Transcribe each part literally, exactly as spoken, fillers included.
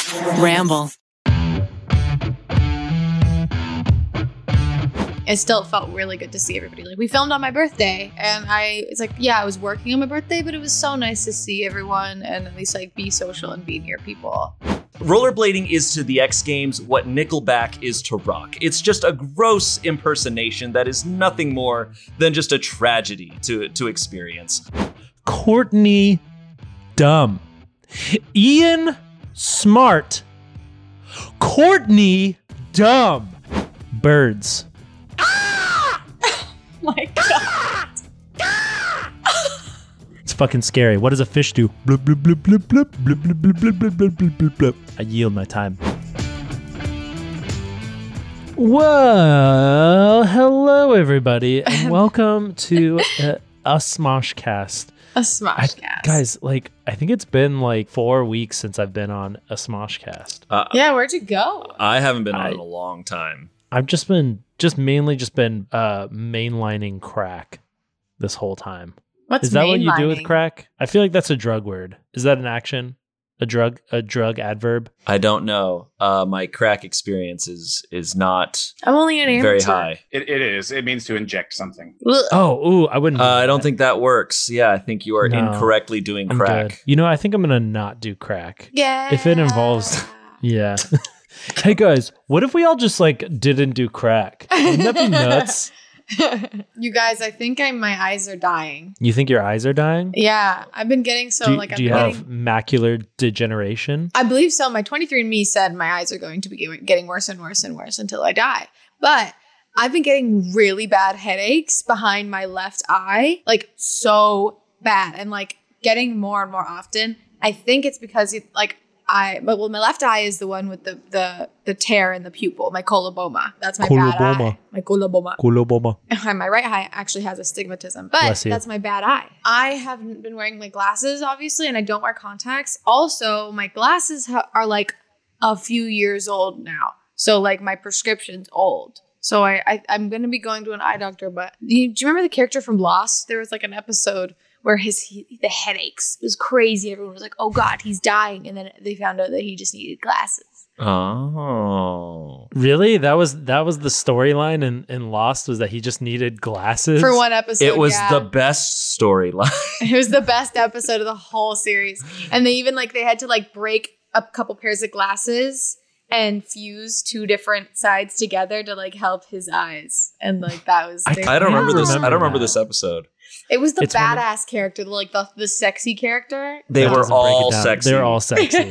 Ramble. It still felt really good to see everybody. Like, we filmed on my birthday, and I, it's like, yeah, I was working on my birthday, but it was so nice to see everyone and at least like be social and be near people. Rollerblading is to the X Games what Nickelback is to rock. It's just a gross impersonation that is nothing more than just a tragedy to, to experience. Courtney, dumb. Ian, smart. Courtney, dumb. Birds. My God. It's fucking scary. What does a fish do? Bloop, bloop, bloop, bloop, bloop, bloop, bloop, bloop, bloop, bloop, bloop, bloop, bloop. I yield my time. Well, hello everybody, and welcome to uh, a Smoshcast. A Smoshcast. Guys, like, I think it's been like four weeks since I've been on a Smoshcast. Uh, yeah, where'd you go? I haven't been on I- in a long time. I've just been, just mainly just been uh, mainlining crack this whole time. What's Is that what you do with mainlining? crack? I feel like that's a drug word. Is that an action? A drug? A drug adverb? I don't know. Uh, my crack experience is is not I'm only an amateur. very high. It, it is. It means to inject something. Ugh. Oh, ooh, I wouldn't. Uh, do I don't that. think that works. Yeah, I think you are No. incorrectly doing I'm crack. good. You know, I think I'm gonna not do crack. Yeah. If it involves- Yeah. Hey guys, what if we all just like didn't do crack? Wouldn't that be nuts? You guys, I think I, my eyes are dying. You think your eyes are dying? Yeah, I've been getting so do like I've do you been have getting, macular degeneration? I believe so. My twenty-three and me said my eyes are going to be getting- getting worse and worse and worse until I die. But I've been getting really bad headaches behind my left eye, like so bad, and like getting more and more often. I think it's because it, like I, but well, my left eye is the one with the the the tear in the pupil, my coloboma. That's my bad Coloboma. eye. My coloboma. Coloboma. And my right eye actually has astigmatism, but Bless you. that's my bad eye. I haven't been wearing my glasses, obviously, and I don't wear contacts. Also, my glasses ha- are like a few years old now. So, like, my prescription's old. So, I, I, I'm going to be going to an eye doctor, but do you, do you remember the character from Lost? There was like an episode where his he, the headaches, it was crazy. Everyone was like, oh God, he's dying. And then they found out that he just needed glasses. Oh. Really? That was that was the storyline in, in Lost, was that he just needed glasses? For one episode, It was yeah. the best storyline. It was the best episode of the whole series. And they even like they had to like break a couple pairs of glasses and fuse two different sides together to like help his eyes. And like that was I- their- I don't remember this. I remember don't remember that. this episode. It was the It's one of- badass character, like the the sexy character. They That were doesn't break it all down. sexy. They were all sexy.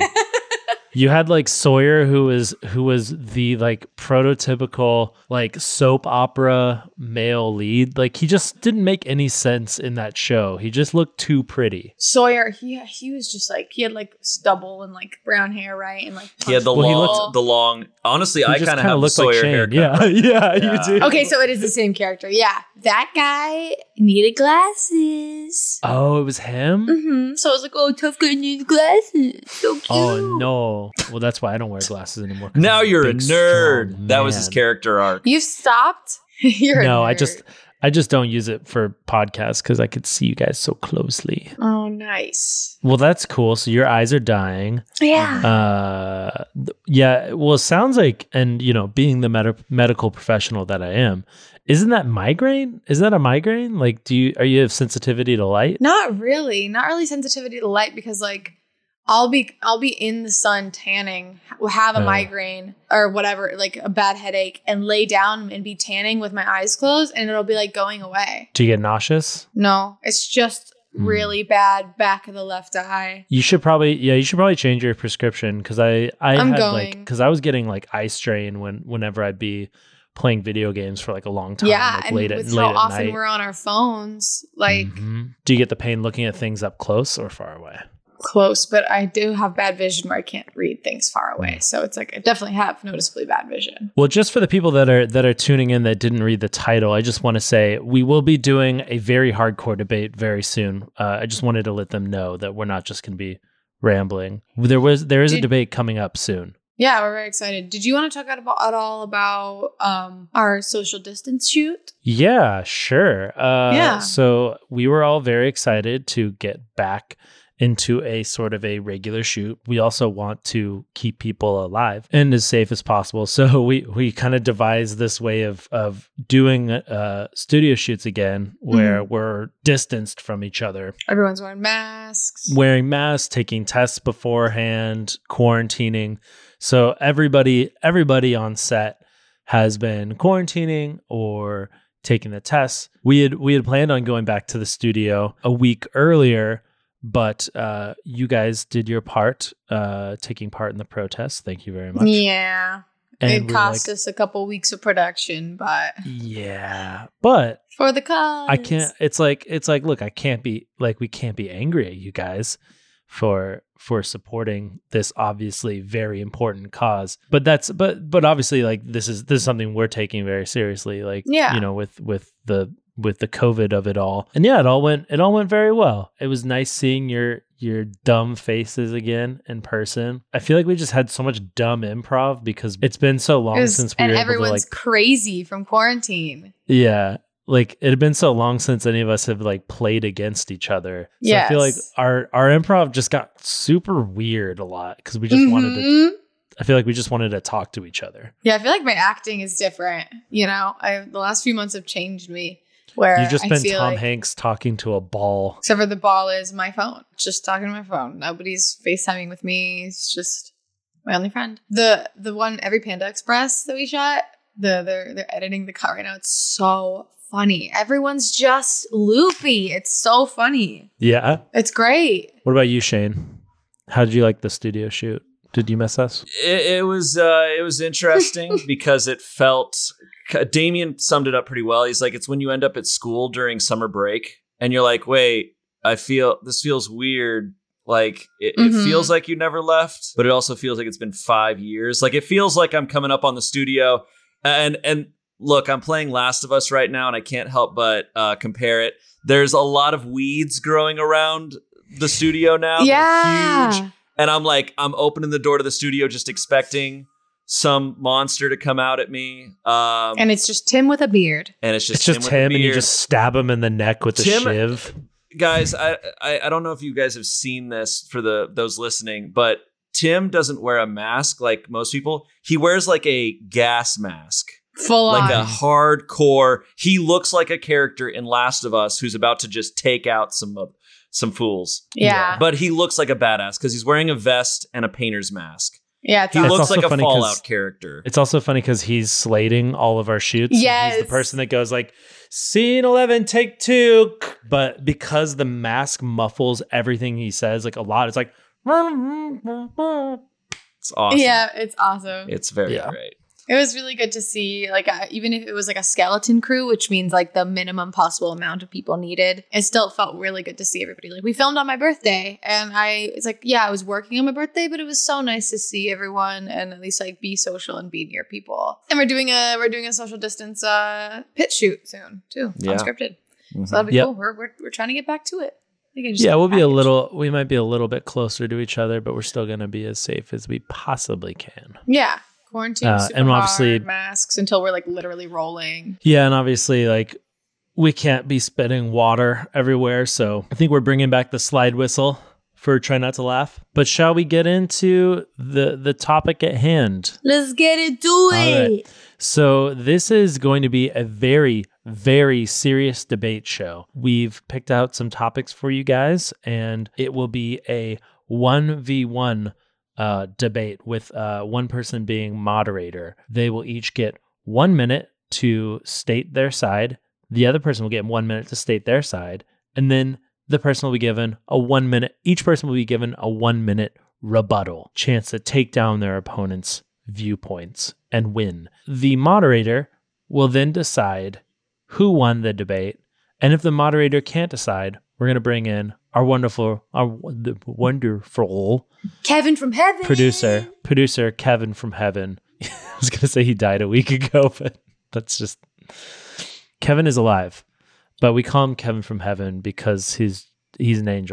You had like Sawyer, who was who was the like prototypical like soap opera male lead. Like he just didn't make any sense in that show. He just looked too pretty. Sawyer, he he was just like he had like stubble and like brown hair, right? And like He had the Well, he long, looked- the long. Honestly, He I just kind of kinda have the looked like Sawyer Shane. haircut. Yeah, yeah, Yeah. you do. Okay, so it is the same character. Yeah, that guy needed glasses. Oh, it was him? Mm-hmm. So I was like, oh, tough guy needs glasses. So cute. Oh no. Well, that's why I don't wear glasses anymore. 'cause Now I'm you're a big, nerd. strong That was his man. character arc. You stopped? You're a No, I nerd. just I just don't use it for podcasts because I could see you guys so closely. Oh, nice. Well, that's cool. So your eyes are dying. Yeah. Uh, th- yeah. Well, it sounds like, and you know, being the med- medical professional that I am, isn't that migraine? Is that a migraine? Like, do you are you have sensitivity to light? Not really. Not really sensitivity to light because like I'll be I'll be in the sun tanning, ha- have a Oh. migraine or whatever, like a bad headache, and lay down and be tanning with my eyes closed, and it'll be like going away. Do you get nauseous? No, it's just Hmm. really bad back of the left eye. You should probably, yeah, you should probably change your prescription because I, I I'm had going. like, because I was getting like eye strain when, whenever I'd be playing video games for like a long time, Yeah, like and late at with late how at often night. we're on our phones, like Mhm. Do you get the pain looking at things up close or far away? close, but I do have bad vision where I can't read things far Hmm. away. So it's like I definitely have noticeably bad vision. Well, just for the people that are that are tuning in that didn't read the title, I just want to say we will be doing a very hardcore debate very soon. Uh, I just wanted to let them know that we're not just going to be rambling. There was there is a Did- debate coming up soon. Yeah, we're very excited. Did you want to talk at, about, at all about um, our social distance shoot? Yeah, sure. Uh, Yeah. So we were all very excited to get back into a sort of a regular shoot. We also want to keep people alive and as safe as possible. So we we kind of devised this way of of doing uh, studio shoots again, where mm-hmm. we're distanced from each other. Everyone's wearing masks. Wearing masks, taking tests beforehand, quarantining. So everybody everybody on set has been quarantining or taking the tests. We had we had planned on going back to the studio a week earlier, but uh, you guys did your part, uh, taking part in the protests. Thank you very much. Yeah. And it cost like, us a couple weeks of production, but yeah, but for the cause, I can't. It's like it's like look, I can't be like we can't be angry at you guys for for supporting this obviously very important cause. But that's but but obviously like this is this is something we're taking very seriously. Like yeah. you know with with the with the COVID of it all. And yeah, it all went it all went very well. It was nice seeing your your dumb faces again in person. I feel like we just had so much dumb improv because it's been so long was, since we and were everyone's able to, like, crazy from quarantine. Yeah. Like it had been so long since any of us have like played against each other. So yes. I feel like our our improv just got super weird a lot because we just mm-hmm. wanted to I feel like we just wanted to talk to each other. Yeah, I feel like my acting is different. You know, I the last few months have changed me. Where You've just I been feel Tom like, Hanks talking to a ball. Except for the ball is my phone. Just talking to my phone. Nobody's FaceTiming with me. It's just my only friend. The the one Every Panda Express that we shot, the they're they're editing the cut right now. It's so funny. Everyone's just loopy. It's so funny. Yeah. It's great. What about you, Shane? How did you like the studio shoot? Did you miss us? It, it was uh, it was interesting because it felt. Damien summed it up pretty well. He's like, it's when you end up at school during summer break and you're like, wait, I feel this feels weird. Like it, mm-hmm. it feels like you never left, but it also feels like it's been five years. Like it feels like I'm coming up on the studio and, and look, I'm playing Last of Us right now and I can't help but uh, compare it. There's a lot of weeds growing around the studio now. Yeah. Huge. And I'm like, I'm opening the door to the studio just expecting some monster to come out at me. Um, and it's just Tim with a beard. And it's just it's just Tim, Tim with a and you beard. just stab him in the neck with Tim, a shiv. Guys, I, I I don't know if you guys have seen this for the those listening, but Tim doesn't wear a mask like most people. He wears like a gas mask. Full like on. a hardcore. He looks like a character in Last of Us who's about to just take out some uh, some fools. Yeah. But he looks like a badass because he's wearing a vest and a painter's mask. Yeah, it's he awesome. looks like a funny Fallout character. It's also funny because he's slating all of our shoots. Yes. He's the person that goes like, scene eleven, take two. But because the mask muffles everything he says, like a lot, it's like, it's awesome. Yeah, it's awesome. It's very Yeah. great. It was really good to see, like, uh, even if it was like a skeleton crew, which means like the minimum possible amount of people needed, it still felt really good to see everybody. Like, we filmed on my birthday, and I, it's like, yeah, I was working on my birthday, but it was so nice to see everyone and at least like be social and be near people. And we're doing a we're doing a social distance uh, pitch shoot soon too, Yeah. unscripted. Mm-hmm. So that'll be Yep. cool. We're, we're we're trying to get back to it. I think I just yeah, got we'll be a packaged. little, we might be a little bit closer to each other, but we're still going to be as safe as we possibly can. Yeah. Quarantine, Uh, super and hard, obviously- masks until we're like literally rolling. Yeah, and obviously, like, we can't be spitting water everywhere, so I think we're bringing back the slide whistle for Try Not to Laugh. But shall we get into the the topic at hand? Let's get into All it. right. So this is going to be a very, very serious debate show. We've picked out some topics for you guys, and it will be a one v one uh, debate with uh, one person being moderator. They will each get one minute to state their side. The other person will get one minute to state their side. And then the person will be given a one minute, each person will be given a one minute rebuttal chance to take down their opponent's viewpoints and win. The moderator will then decide who won the debate. And if the moderator can't decide, we're going to bring in our wonderful, our w- wonderful Kevin from heaven. producer, producer Kevin from heaven. I was going to say he died a week ago, but that's just, Kevin is alive, but we call him Kevin from heaven because he's, he's an angel.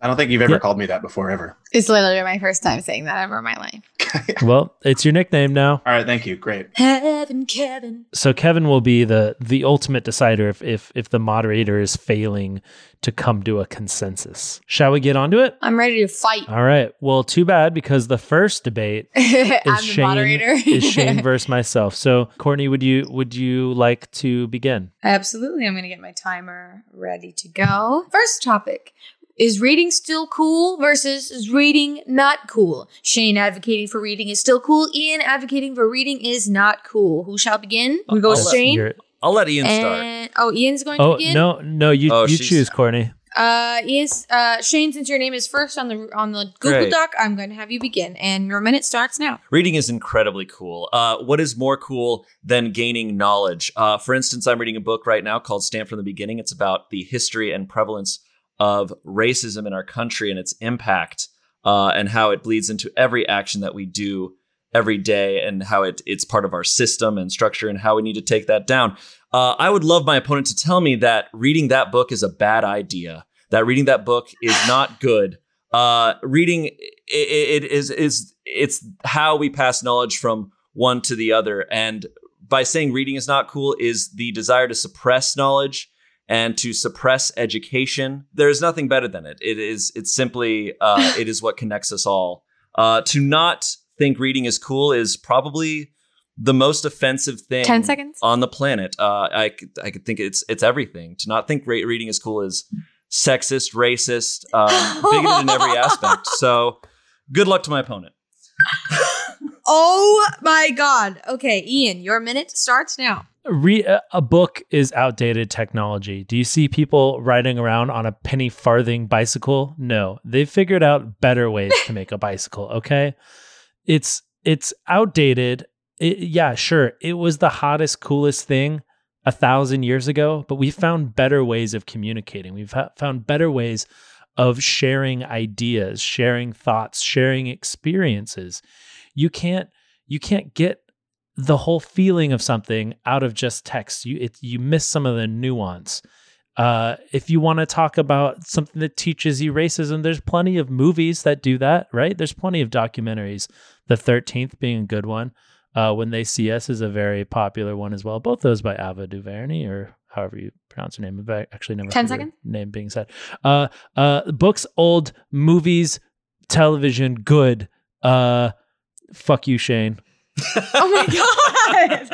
I don't think you've ever Yeah. called me that before, ever. It's literally my first time saying that ever in my life. Well, it's your nickname now. All right, thank you. Great. Heaven, Kevin. So Kevin will be the the ultimate decider if if if the moderator is failing to come to a consensus. Shall we get onto it? I'm ready to fight. All right. Well, too bad because the first debate I'm is the Shane moderator. is Shane versus myself. So Courtney, would you would you like to begin? Absolutely. I'm going to get my timer ready to go. First topic. Is reading still cool versus is reading not cool? Shane advocating for reading is still cool. Ian advocating for reading is not cool. Who shall begin? We go with I'll let- Shane. You're- I'll let Ian start. And, oh, Ian's going to oh begin. no no you Oh, you she's- choose, Courtney. Uh, Ian's, uh, Shane, since your name is first on the on the Google Great. Doc, I'm going to have you begin, and your minute starts now. Reading is incredibly cool. Uh, what is more cool than gaining knowledge? Uh, for instance, I'm reading a book right now called Stamped from the Beginning. It's about the history and prevalence of racism in our country and its impact, uh, and how it bleeds into every action that we do every day, and how it it's part of our system and structure, and how we need to take that down. Uh, I would love my opponent to tell me that reading that book is a bad idea, that reading that book is not good. Uh, reading it, it is is it's how we pass knowledge from one to the other, and by saying reading is not cool is the desire to suppress knowledge and to suppress education. There's nothing better than it. It is it's simply uh, it is what connects us all. Uh, to not think reading is cool is probably the most offensive thing Ten seconds. on the planet. Uh, I could, I could think it's it's everything. To not think re- reading is cool is sexist, racist, um, bigoted in every aspect. So, good luck to my opponent. Oh my God. Okay, Ian, your minute starts now. Re- a book is outdated technology. Do you see people riding around on a penny farthing bicycle? No, they've figured out better ways to make a bicycle. Okay, it's it's outdated. It, yeah, sure, it was the hottest, coolest thing a thousand years ago, but we found better ways of communicating. We've ha- found better ways of sharing ideas, sharing thoughts, sharing experiences. You can't you can't get the whole feeling of something out of just text. You it, you miss some of the nuance. Uh, if you want to talk about something that teaches you racism, there's plenty of movies that do that, right? There's plenty of documentaries. The thirteenth being a good one. Uh, When They See Us is a very popular one as well. Both those by Ava DuVernay, or however you pronounce her name. I've actually never Ten heard her seconds? name being said. Uh, uh, books, old, movies, television, good. Uh, fuck you, Shane. Oh my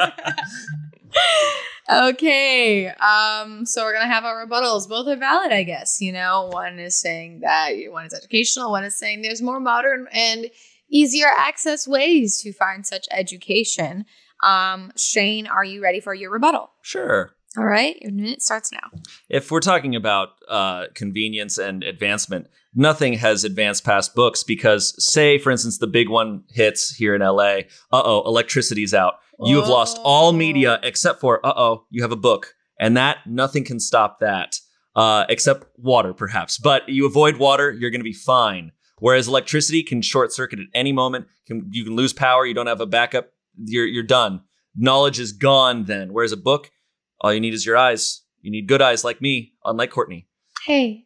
God. Okay. Um, so we're gonna have our rebuttals. Both are valid, I guess. You know, one is saying that one is educational, one is saying there's more modern and easier access ways to find such education. Um, Shane, are you ready for your rebuttal? Sure. All right, your minute starts now. If we're talking about uh, convenience and advancement, nothing has advanced past books because, say, for instance, the big one hits here in L A. Uh-oh, electricity's out. You have lost all media except for, uh-oh, you have a book. And that, nothing can stop that, uh, except water, perhaps. But you avoid water, you're going to be fine. Whereas electricity can short circuit at any moment. Can, you can lose power. You don't have a backup. You're you're done. Knowledge is gone then. Whereas a book, all you need is your eyes. You need good eyes like me, unlike Courtney. Hey.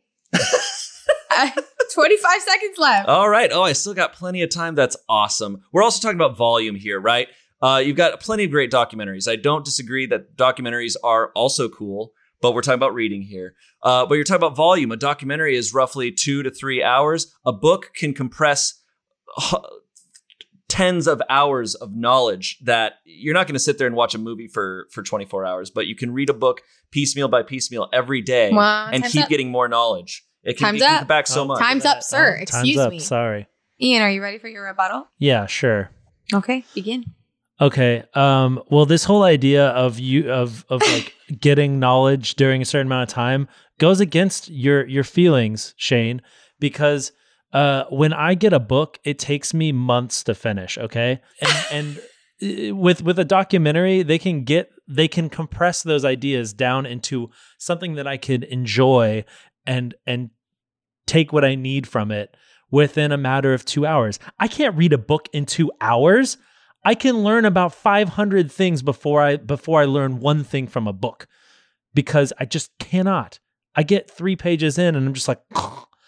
Uh, twenty-five seconds left. All right. Oh, I still got plenty of time. That's awesome. We're also talking about volume here, right? Uh, you've got plenty of great documentaries. I don't disagree that documentaries are also cool, but we're talking about reading here. Uh, but you're talking about volume. A documentary is roughly two to three hours. A book can compress h- tens of hours of knowledge that you're not going to sit there and watch a movie for, for twenty-four hours, but you can read a book piecemeal by piecemeal every day Wow, and time's keep up. getting more knowledge. It can, Time's it can up. come back so Oh, much. Time's up, sir. Oh, Excuse time's up. me. Sorry. Ian, are you ready for your rebuttal? Yeah, sure. Okay, begin. Okay. Um, well, this whole idea of you of of like getting knowledge during a certain amount of time goes against your your feelings, Shane, because uh, when I get a book, it takes me months to finish. Okay, and and uh, with with a documentary, they can get they can compress those ideas down into something that I could enjoy and and take what I need from it within a matter of two hours. I can't read a book in two hours. I can learn about five hundred things before I before I learn one thing from a book, because I just cannot. I get three pages in and I'm just like,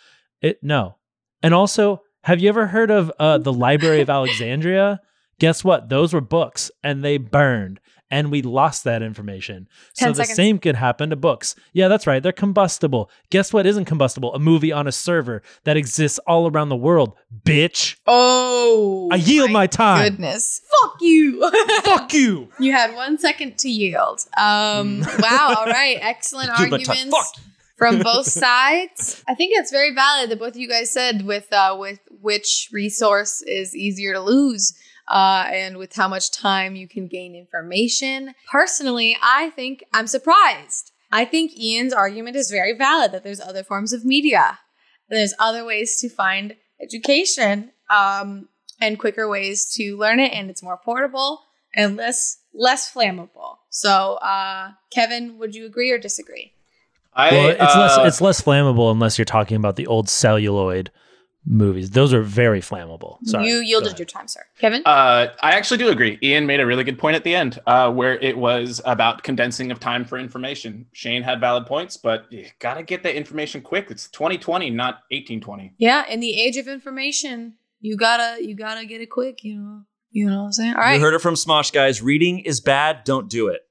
It no. And also, have you ever heard of uh, the Library of Alexandria? Guess what? Those were books and they burned and we lost that information. So Ten the seconds. same could happen to books. Yeah, that's right. They're combustible. Guess what isn't combustible? A movie on a server that exists all around the world. Bitch. Oh, I yield my time. Goodness. Fuck you. Fuck you. You had one second to yield. Um, wow. All right. Excellent Yield my time. arguments Fuck. from both sides. I think it's very valid that both of you guys said with uh, with which resource is easier to lose. Uh, and with how much time you can gain information. Personally, I think I'm surprised. I think Ian's argument is very valid that there's other forms of media. There's other ways to find education um, and quicker ways to learn it, and it's more portable and less less flammable. So, uh, Kevin, would you agree or disagree? I, Well, it's uh, less it's less flammable unless you're talking about the old celluloid movies. Those are very flammable. Sorry. You Go yielded ahead. your time, sir. Kevin? Uh, I actually do agree. Ian made a really good point at the end, uh, where it was about condensing of time for information. Shane had valid points, but you gotta get that information quick. It's twenty twenty, not eighteen twenty. Yeah, in the age of information, you gotta you gotta get it quick, you know. You know what I'm saying? All You right. heard it from Smosh, guys. Reading is bad. Don't do it.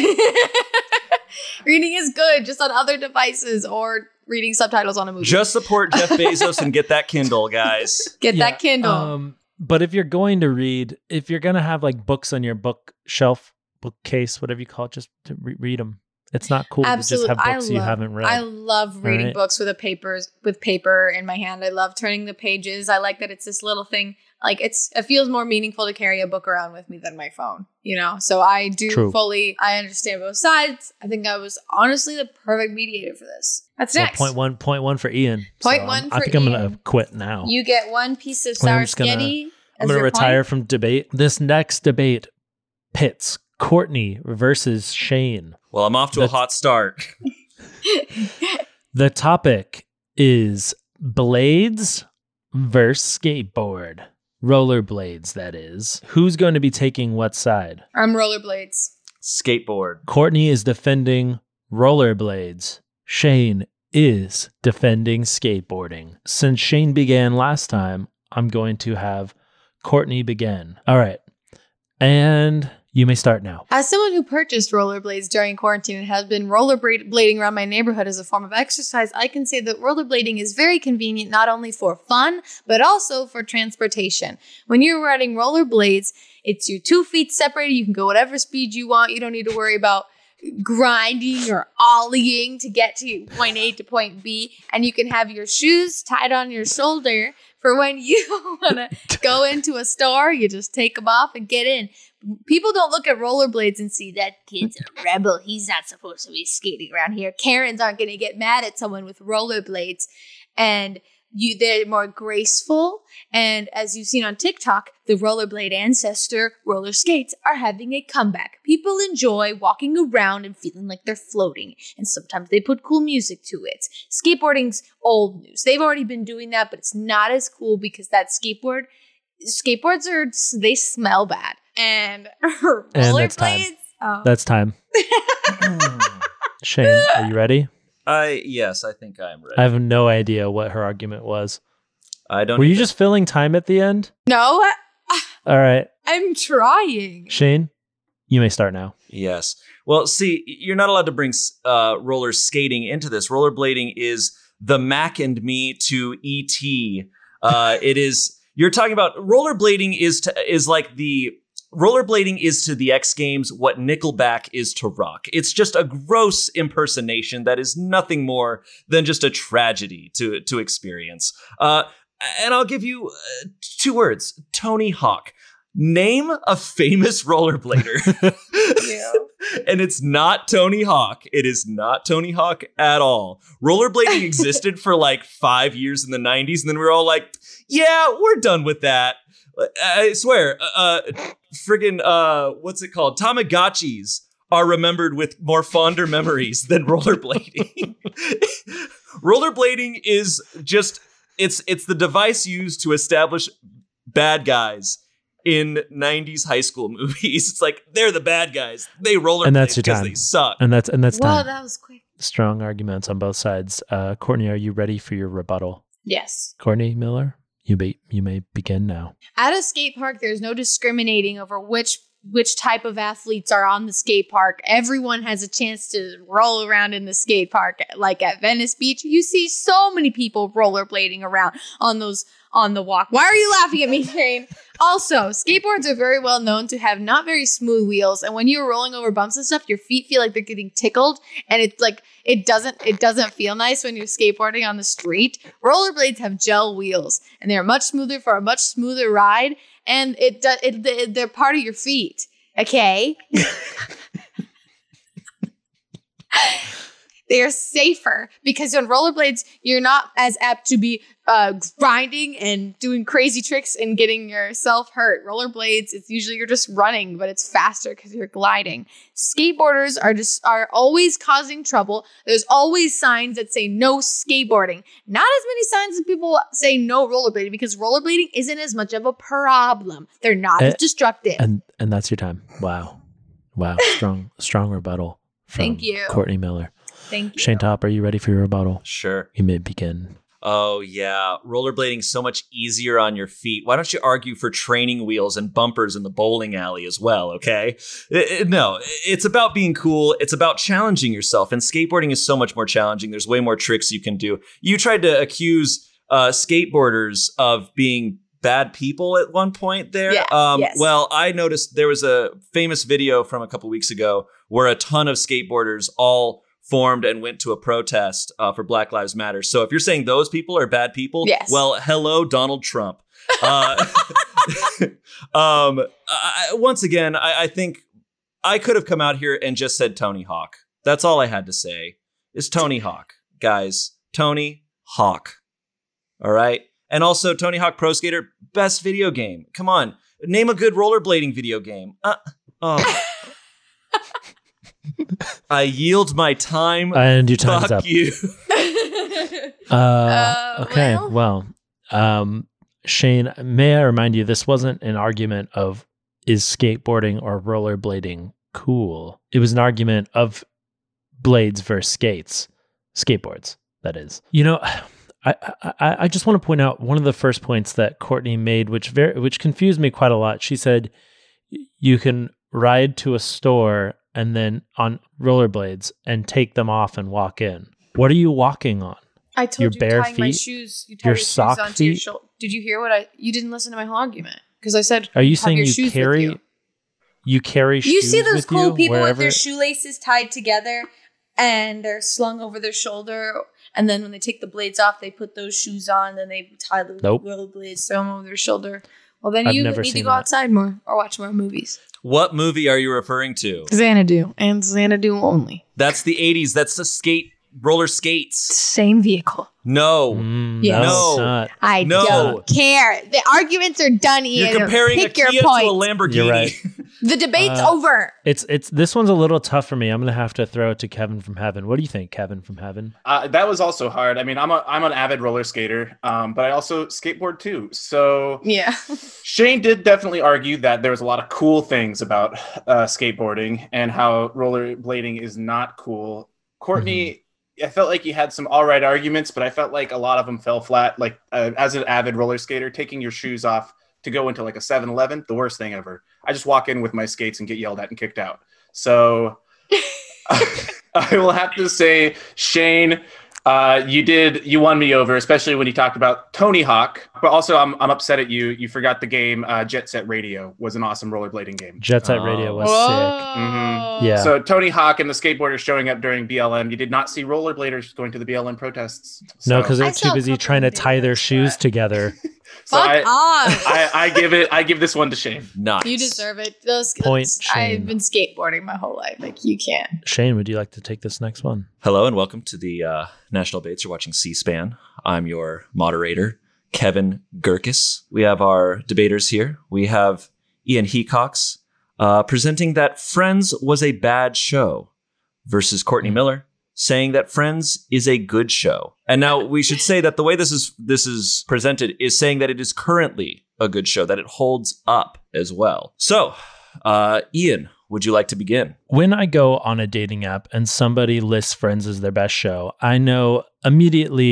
Reading is good, just on other devices or reading subtitles on a movie. Just support Jeff Bezos and get that Kindle, guys. Get Yeah, that Kindle. Um, but if you're going to read, if you're going to have like books on your bookshelf, bookcase, whatever you call it, just to re- read them. It's not cool Absolutely. to just have I books love, you haven't read. I love reading right? books with a papers with paper in my hand. I love turning the pages. I like that it's this little thing. Like it's it feels more meaningful to carry a book around with me than my phone, you know? So I do True. fully I understand both sides. I think I was honestly the perfect mediator for this. That's So next. point one, point one for Ian. Point So one I'm- I for think I'm Ian. gonna quit now. You get one piece of Well, I'm sour just gonna- spaghetti. I'm as gonna your retire point. from debate. This next debate pits Courtney versus Shane. Well, I'm off to a That's- hot start. The topic is blades versus skateboard. Rollerblades, that is. Who's going to be taking what side? I'm rollerblades. Skateboard. Courtney is defending rollerblades. Shane is defending skateboarding. Since Shane began last time, I'm going to have Courtney begin. All right. And you may start now. As someone who purchased rollerblades during quarantine and has been rollerblading around my neighborhood as a form of exercise, I can say that rollerblading is very convenient not only for fun, but also for transportation. When you're riding rollerblades, it's your two feet separated. You can go whatever speed you want. You don't need to worry about grinding or ollieing to get to point A to point B. And you can have your shoes tied on your shoulder for when you want to go into a store. You just take them off and get in. People don't look at rollerblades and see that kid's a rebel. He's not supposed to be skating around here. Karens aren't going to get mad at someone with rollerblades. And you, they're more graceful. And as you've seen on TikTok, the rollerblade ancestor roller skates are having a comeback. People enjoy walking around and feeling like they're floating. And sometimes they put cool music to it. Skateboarding's old news. They've already been doing that, but it's not as cool because that skateboard, skateboards are, they smell bad. And that's time. rollerblades. Oh. That's time. Shane, are you ready? I yes, I think I am ready. I have no idea what her argument was. I don't. Were you either. just filling time at the end? No, I, All right. I'm trying. Shane, you may start now. Yes. Well, see, you're not allowed to bring uh, roller skating into this. Rollerblading is the Mac and me to E T. Uh, it is. You're talking about rollerblading is to is like the. Rollerblading is to the X Games what Nickelback is to rock. It's just a gross impersonation that is nothing more than just a tragedy to to experience. Uh, and I'll give you uh, two words: Tony Hawk. Name a famous rollerblader. Yeah. And it's not Tony Hawk. It is not Tony Hawk at all. Rollerblading existed for like five years in the nineties, and then we were all like, "Yeah, we're done with that." I swear, uh, friggin', uh, what's it called? Tamagotchis are remembered with more fonder memories than rollerblading. Rollerblading is just, it's it's the device used to establish bad guys in nineties high school movies. It's like, they're the bad guys. They rollerblade And that's your because time. they suck. And that's and that's Whoa, time. that was quick. Strong arguments on both sides. Uh, Courtney, are you ready for your rebuttal? Yes. Courtney Miller, you may you may begin now. At a skate park, there's no discriminating over which which type of athletes are on the skate park. Everyone has a chance to roll around in the skate park. Like at Venice Beach, you see so many people rollerblading around on those on the walk. Why are you laughing at me, Shane? Also, skateboards are very well known to have not very smooth wheels, and when you're rolling over bumps and stuff, your feet feel like they're getting tickled, and it's like it doesn't it doesn't feel nice when you're skateboarding on the street. Rollerblades have gel wheels, and they're much smoother for a much smoother ride, and it, do, it, it they're part of your feet. Okay. They are safer because on rollerblades, you're not as apt to be uh, grinding and doing crazy tricks and getting yourself hurt. Rollerblades, it's usually you're just running, but it's faster because you're gliding. Skateboarders are just are always causing trouble. There's always signs that say no skateboarding. Not as many signs that people say no rollerblading because rollerblading isn't as much of a problem. They're not Uh, as destructive. And and that's your time. Wow. Wow. Strong strong rebuttal from Thank you. Courtney Miller. Thank you. Shane Top, are you ready for your rebuttal? Sure. You may begin. Oh, yeah. Rollerblading so much easier on your feet. Why don't you argue for training wheels and bumpers in the bowling alley as well, okay? It- it- no, it's about being cool. It's about challenging yourself. And skateboarding is so much more challenging. There's way more tricks you can do. You tried to accuse uh, skateboarders of being bad people at one point there. Yeah, um, yes. Well, I noticed there was a famous video from a couple weeks ago where a ton of skateboarders all formed and went to a protest uh, for Black Lives Matter. So if you're saying those people are bad people, Yes. well, hello, Donald Trump. Uh, um, I, once again, I, I think I could have come out here and just said Tony Hawk. That's all I had to say is Tony Hawk, guys. Tony Hawk. All right. And also Tony Hawk Pro Skater, best video game. Come on. Name a good rollerblading video game. Uh, oh. I yield my time. And your time's Fuck up. you. Uh, Uh, okay. well. Well, um, Shane, may I remind you, this wasn't an argument of is skateboarding or rollerblading cool. It was an argument of blades versus skates, skateboards. That is. You know, I I, I just want to point out one of the first points that Courtney made, which very which confused me quite a lot. She said you can ride to a store and then on rollerblades and take them off and walk in. What are you walking on? I told Your you bare tying my feet? shoes. You tie Your your, shoes sock onto your feet? shoulder. Did you hear what I? You didn't listen to my whole argument because I said. Are you have saying your you shoes with carry You, you carry shoes you see those with cool you people with wherever? their shoelaces tied together and they're slung over their shoulder, and then when they take the blades off, they put those shoes on. Then they tie the Nope. little blades, throw them over their shoulder. Well, then I've you never need to seen go that. outside more or watch more movies. What movie are you referring to? Xanadu and Xanadu only. That's the eighties. That's the skate roller skates. Same vehicle. No. Mm, Yes. no, No. it's not. I No. don't care. The arguments are done, Ian. You're comparing Pick a your Kia point. to a Lamborghini. You're right. The debate's Uh, over. It's it's this one's a little tough for me. I'm gonna have to throw it to Kevin from Heaven. What do you think, Kevin from Heaven? Uh, that was also hard. I mean, I'm a I'm an avid roller skater, um, but I also skateboard too. So Yeah. Shane did definitely argue that there was a lot of cool things about uh, skateboarding and how rollerblading is not cool. Courtney, I felt like you had some all right arguments, but I felt like a lot of them fell flat. Like uh, as an avid roller skater, taking your shoes off to go into like a seven eleven, the worst thing ever. I just walk in with my skates and get yelled at and kicked out. So I will have to say, Shane, uh, you did, you won me over, especially when you talked about Tony Hawk. But also, I'm I'm upset at you. You forgot the game uh, Jet Set Radio was an awesome rollerblading game. Jet Set Oh. Radio was Mhm. Yeah. So Tony Hawk and the skateboarders showing up during B L M. You did not see rollerbladers going to the B L M protests. sick. No, So- because I they're saw too a busy couple trying to of tie their videos, shoes but- together. so Fuck I, off. I, I give it. I give this one to Shane. Nice. You deserve it. Those Point, those- Shane. I've been skateboarding my whole life. Like you can't. Shane, would you like to take this next one? Hello and welcome to the uh, National Debates. You're watching C-SPAN. I'm your moderator, Kevin Gurkis. We have our debaters here. We have Ian Hecox uh, presenting that Friends was a bad show versus Courtney Miller saying that Friends is a good show. And now we should say that the way this is this is presented is saying that it is currently a good show, that it holds up as well. So, uh, Ian, would you like to begin? When I go on a dating app and somebody lists Friends as their best show, I know immediately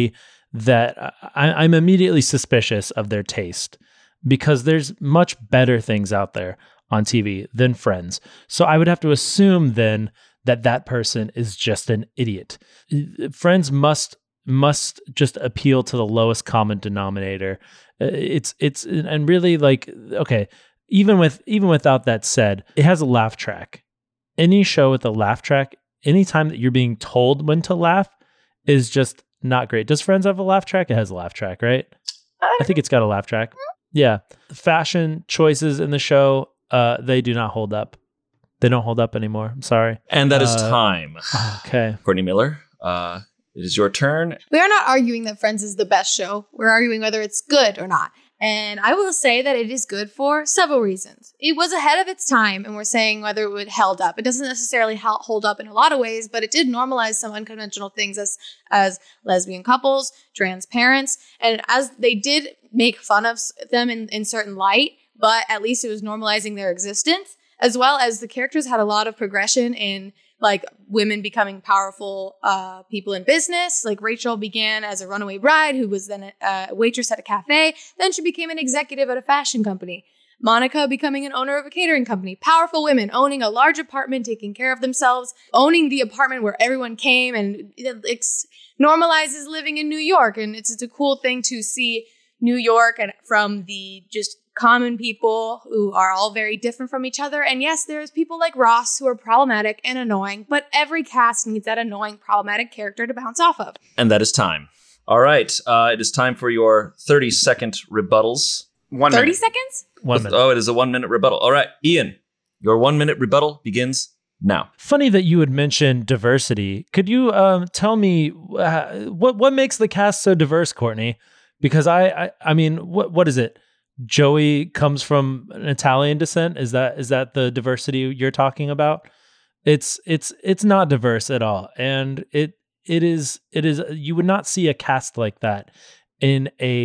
that I, I'm immediately suspicious of their taste because there's much better things out there on T V than Friends. So I would have to assume then that that person is just an idiot. Friends must must just appeal to the lowest common denominator. It's it's and really like okay, even with even without that said, it has a laugh track. Any show with a laugh track, anytime that you're being told when to laugh is just not great. Does Friends have a laugh track? It has a laugh track, right? I think it's got a laugh track. Yeah. Fashion choices in the show, uh, they do not hold up. They don't hold up anymore. I'm sorry. And that is Uh, time. Okay. Courtney Miller, uh, it is your turn. We are not arguing that Friends is the best show. We're arguing whether it's good or not. And I will say that it is good for several reasons. It was ahead of its time, and we're saying whether it would held up. It doesn't necessarily hel- hold up in a lot of ways, but it did normalize some unconventional things as as lesbian couples, trans parents, and as they did make fun of s- them in, in certain light, but at least it was normalizing their existence, as well as the characters had a lot of progression in like women becoming powerful uh, people in business. Like Rachel began as a runaway bride who was then a, a waitress at a cafe. Then she became an executive at a fashion company. Monica becoming an owner of a catering company. Powerful women owning a large apartment, taking care of themselves, owning the apartment where everyone came, and it ex- normalizes living in New York. And it's, it's a cool thing to see New York and from the just common people who are all very different from each other. And yes, there's people like Ross who are problematic and annoying, but every cast needs that annoying, problematic character to bounce off of. And that is time. All right. Uh, it is time for your thirty second rebuttals. One thirty minute. seconds? One minute. Oh, it is a one minute rebuttal. All right. Ian, your one minute rebuttal begins now. Funny that you would mention diversity. Could you um, tell me uh, what what makes the cast so diverse, Courtney? Because I, I, I mean, what what is it? Joey comes from an Italian descent. Is that is that the diversity you're talking about? It's it's it's not diverse at all, and it it is it is. You would not see a cast like that in a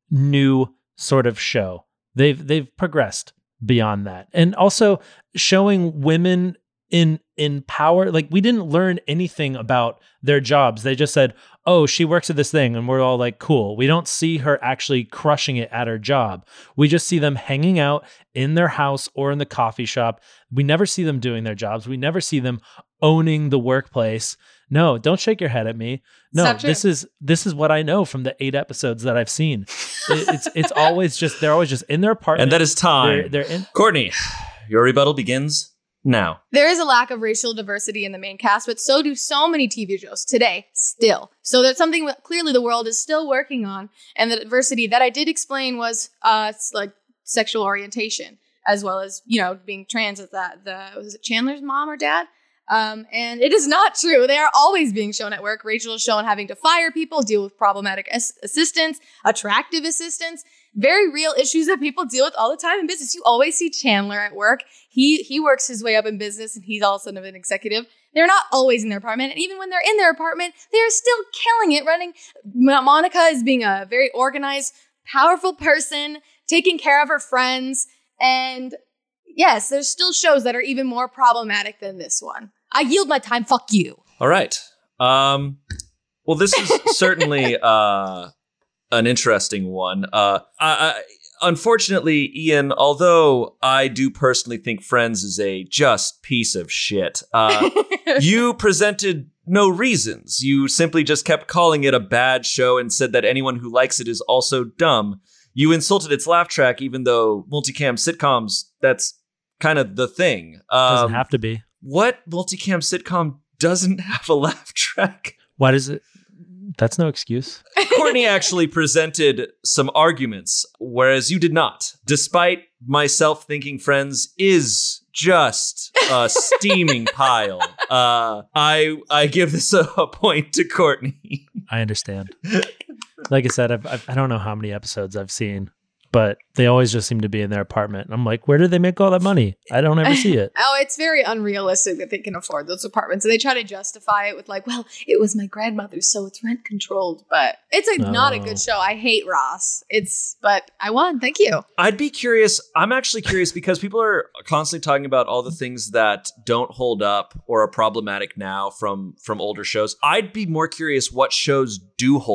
new sort of show. They've they've progressed beyond that, and also showing women in in power. Like we didn't learn anything about their jobs. They just said, oh, she works at this thing. And we're all like, cool. We don't see her actually crushing it at her job. We just see them hanging out in their house or in the coffee shop. We never see them doing their jobs. We never see them owning the workplace. No, don't shake your head at me. No, It's not true. this is this is what I know from the eight episodes that I've seen. It, it's it's always just they're always just in their apartment. And that is time. They're, they're in. Courtney, your rebuttal begins now. There is a lack of racial diversity in the main cast, but so do so many T V shows today, still. So there's something that clearly the world is still working on. And the diversity that I did explain was uh, s- like sexual orientation, as well as, you know, being trans as that, the, was it Chandler's mom or dad? Um, and it is not true. They are always being shown at work. Rachel is shown having to fire people, deal with problematic as- assistants, attractive assistants, very real issues that people deal with all the time in business. You always see Chandler at work. He he works his way up in business, and he's all of a sudden an executive. They're not always in their apartment. And even when they're in their apartment, they are still killing it running. Mo- Monica is being a very organized, powerful person, taking care of her friends. And yes, there's still shows that are even more problematic than this one. I yield my time. Fuck you. All right. Um, well, this is certainly uh, an interesting one. Uh, I, I, unfortunately, Ian, although I do personally think Friends is a just piece of shit, uh, you presented no reasons. You simply just kept calling it a bad show and said that anyone who likes it is also dumb. You insulted its laugh track, even though multicam sitcoms, that's kind of the thing. Doesn't Um, have to be. What multicam sitcom doesn't have a laugh track? Why does it? That's no excuse. Courtney actually presented some arguments, whereas you did not. Despite myself thinking Friends is just a steaming pile, uh, I I give this a, a point to Courtney. I understand. Like I said, I've, I've, I don't know how many episodes I've seen, but they always just seem to be in their apartment. And I'm like, where do they make all that money? I don't ever see it. Oh, it's very unrealistic that they can afford those apartments. And they try to justify it with like, well, it was my grandmother's, so it's rent controlled. But it's like not a Oh. good show. I hate Ross. It's, but I won. Thank you. I'd be curious. I'm actually curious because people are constantly talking about all the things that don't hold up or are problematic now from from older shows. I'd be more curious what shows do hold up.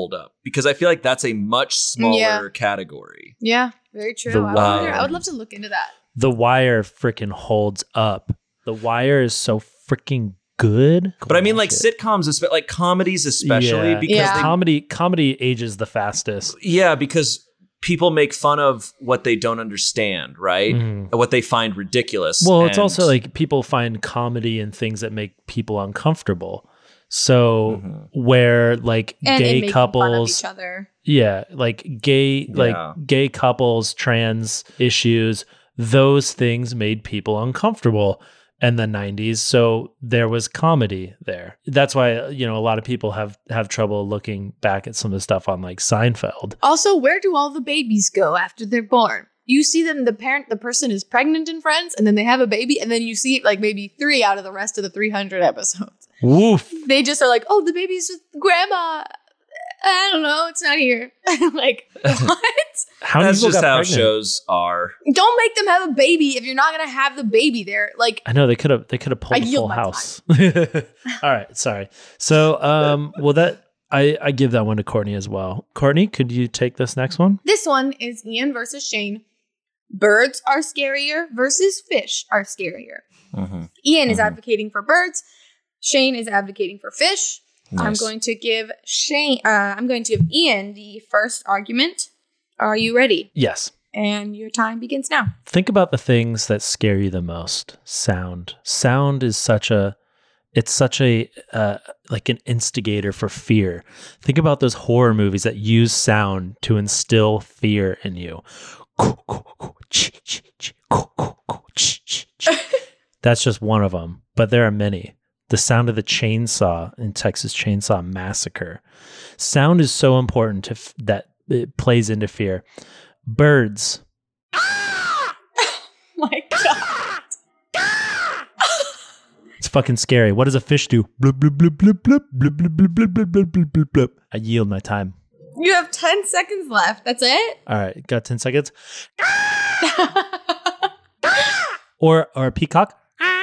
because I feel like that's a much smaller Yeah. category. Yeah, very true. The I, wonder, Wire. I would love to look into that. The Wire freaking holds up. The Wire is so freaking good. But I mean, like Watch it. sitcoms, espe- like comedies, especially Yeah. because Yeah. they, comedy comedy ages the fastest. yeah, because people make fun of what they don't understand, right? Mhm. What they find ridiculous. Well, it's And- also like people find comedy in things that make people uncomfortable. So Mhm. where like And gay in making couples, fun of each other. yeah, like gay like Yeah. gay couples, trans issues, those things made people uncomfortable in the nineties. So there was comedy there. That's why, you know, a lot of people have have trouble looking back at some of the stuff on like Seinfeld. Also, where do all the babies go after they're born? You see them, the parent, the person is pregnant in Friends, and then they have a baby, and then you see like maybe three out of the rest of the three hundred episodes. Woof. They just are like, oh, the baby's with grandma. I don't know, it's not here. like, what? How many That's people just got how pregnant? shows are. Don't make them have a baby if you're not gonna have the baby there. Like, I know they could have they could have pulled I a yield full my house. All right, sorry. So, um, well, that I I give that one to Courtney as well. Courtney, could you take this next one? this one is Ian versus Shane. Birds are scarier versus fish are scarier. Mhm. Ian is Mhm. advocating for birds. Shane is advocating for fish. I'm Nice. going to give Shane. Uh, I'm going to give Ian the first argument. Are you ready? Yes. And your time begins now. Think about the things that scare you the most. Sound. Sound is such a it's such a uh, like an instigator for fear. Think about those horror movies that use sound to instill fear in you. That's just one of them, but there are many. The sound of the chainsaw in Texas Chainsaw Massacre. Sound is so important to f- that it plays into fear. Birds. My God. It's fucking scary. What does a fish do? Bloop, bloop, bloop, bloop, bloop, bloop, bloop, bloop, bloop, bloop, bloop, bloop, bloop, bloop. I yield my time. You have ten seconds left. That's it? All right, got ten seconds. Or or a peacock.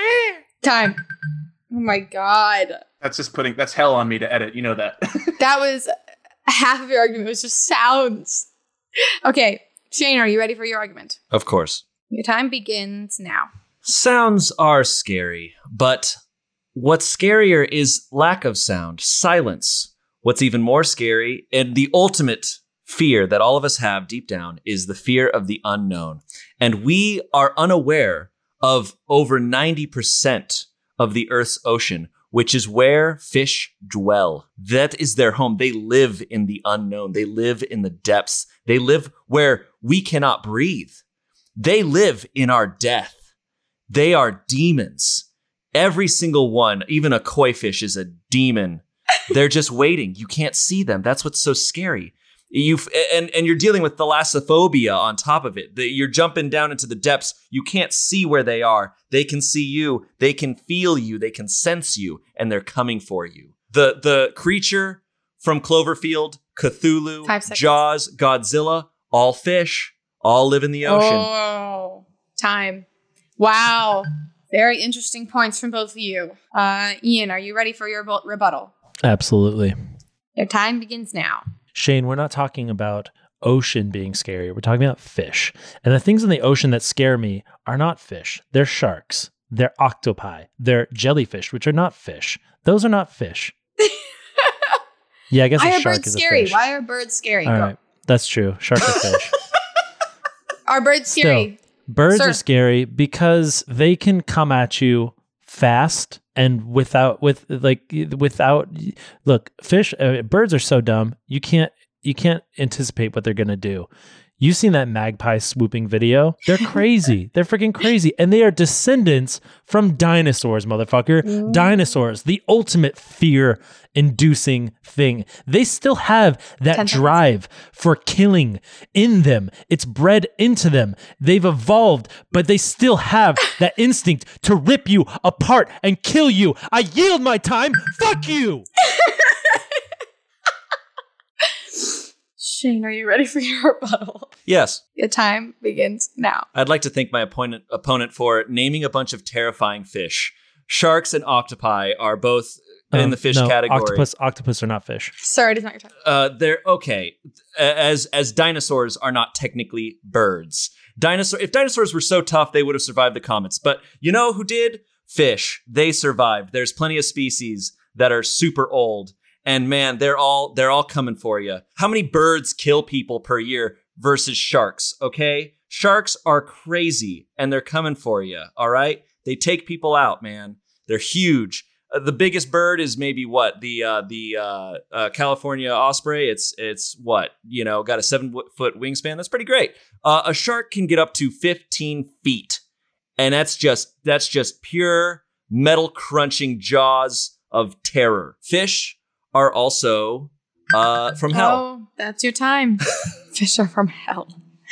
Time. Oh my God. That's just putting that's hell on me to edit. You know that. That was half of your argument. It was just sounds. Okay. Shane, are you ready for your argument? Of course. Your time begins now. Sounds are scary, but what's scarier is lack of sound, silence. What's even more scary, and the ultimate fear that all of us have deep down, is the fear of the unknown. And we are unaware of over ninety percent of the Earth's ocean, which is where fish dwell. That is their home. They live in the unknown. They live in the depths. They live where we cannot breathe. They live in our death. They are demons. Every single one, even a koi fish, is a demon. They're just waiting. You can't see them. That's what's so scary. You and and you're dealing with thalassophobia on top of it. The, you're jumping down into the depths. You can't see where they are. They can see you. They can feel you. They can sense you, and they're coming for you. The the creature from Cloverfield, Cthulhu, Five seconds. Jaws, Godzilla, all fish, all live in the ocean. Oh, time. Wow. Very interesting points from both of you. Uh, Ian, are you ready for your bu- rebuttal? Absolutely. Your time begins now. Shane, we're not talking about ocean being scary. We're talking about fish. And the things in the ocean that scare me are not fish. They're sharks. They're octopi. They're jellyfish, which are not fish. Those are not fish. Yeah, I guess Why a are shark birds is scary? a fish. Why are birds scary? All Go. right. That's true. Sharks are fish. Are birds scary? Birds Sir. are scary because they can come at you fast and without with like without look fish uh, birds are so dumb you can't you can't anticipate what they're gonna do. You've seen that magpie swooping video? They're crazy. They're freaking crazy. And they are descendants from dinosaurs, motherfucker. Mm. Dinosaurs, the ultimate fear inducing thing. They still have that Ten seconds. drive for killing in them. It's bred into them. They've evolved, but they still have that instinct to rip you apart and kill you. I yield my time. Fuck you. Shane, are you ready for your rebuttal? Yes. Your time begins now. I'd like to thank my opponent opponent for naming a bunch of terrifying fish. Sharks and octopi are both in Um, the fish no, category. Octopus, octopus are not fish. Sir, it is not your time. Uh, they're okay. As as dinosaurs are not technically birds. Dinosaur. If dinosaurs were so tough, they would have survived the comets. But you know who did? Fish. They survived. There's plenty of species that are super old, and man, they're all they're all coming for you. How many birds kill people per year versus sharks? Okay, sharks are crazy, and they're coming for you. All right, they take people out, man. They're huge. Uh, the biggest bird is maybe what the uh, the uh, uh, California osprey. It's it's what you know got a seven foot wingspan. That's pretty great. Uh, a shark can get up to fifteen feet, and that's just that's just pure metal crunching jaws of terror. Fish are also uh, from hell. Oh, that's your time. Fish are from hell.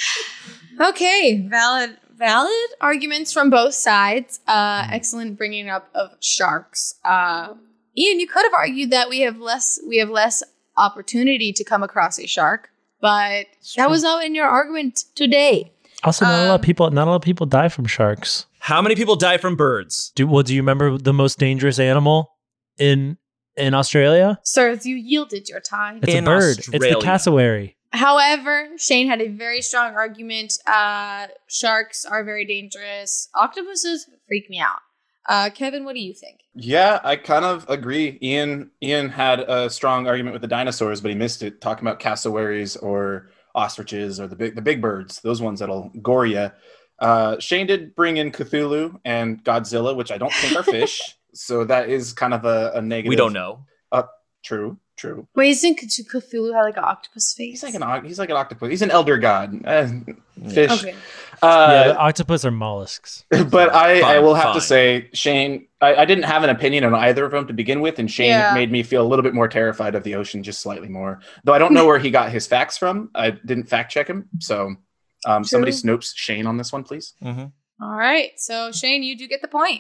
Okay, valid. Valid arguments from both sides. Uh, excellent bringing up of sharks. Uh, Ian, you could have argued that we have less we have less opportunity to come across a shark, but that was not in your argument today. Also, not a lot Um, of people. Not a lot of people die from sharks. How many people die from birds? Do well? Do you remember the most dangerous animal in in Australia? Sirs, you yielded your time. It's In a bird. It's Australia. the cassowary. However, Shane had a very strong argument. Uh, sharks are very dangerous. Octopuses freak me out. Uh, Kevin, what do you think? Yeah, I kind of agree. Ian Ian had a strong argument with the dinosaurs, but he missed it, talking about cassowaries or ostriches or the big the big birds, those ones that'll gore you. Uh, Shane did bring in Cthulhu and Godzilla, which I don't think are fish, so that is kind of a, a negative. We don't know. Uh, true, true. Wait, isn't Cth- Cthulhu have like an octopus face? He's like an oc- he's like an octopus. He's an elder god. Uh, fish. Okay. yeah, Uh, the octopus are mollusks. but I, I Fine, will have fine. to say, Shane, I, I didn't have an opinion on either of them to begin with, and Shane Yeah. made me feel a little bit more terrified of the ocean, just slightly more. Though I don't know where he got his facts from. I didn't fact check him. So um, somebody True. snopes Shane on this one, please. Mm-hmm. All right. So, Shane, you do get the point.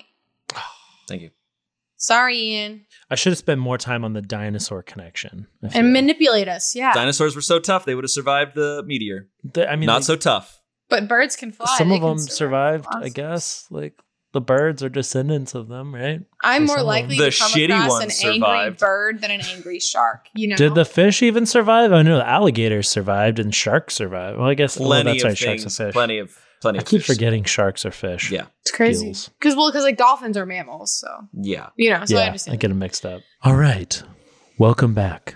Thank you. Sorry, Ian. I should have spent more time on the dinosaur connection. I feel. And manipulate us, yeah. Dinosaurs were so tough they would have survived the meteor. The- I mean, Not like, so tough. But birds can fly. some They of can them survive survived. I monsters. guess like the birds are descendants of them, right? I'm Or more some of likely them. to The come shitty across ones an angry survived. bird than an angry shark. You know. Did the fish even survive? I know the alligators survived and sharks survived. Well, I guess well, Plenty that's of right. Sharks things. are fish. Plenty of plenty I of keep fish. forgetting sharks are fish. Yeah. It's crazy. Gills. Because well, because like dolphins are mammals, so Yeah. you know. So I yeah, I understand. get them mixed up. All right, welcome back.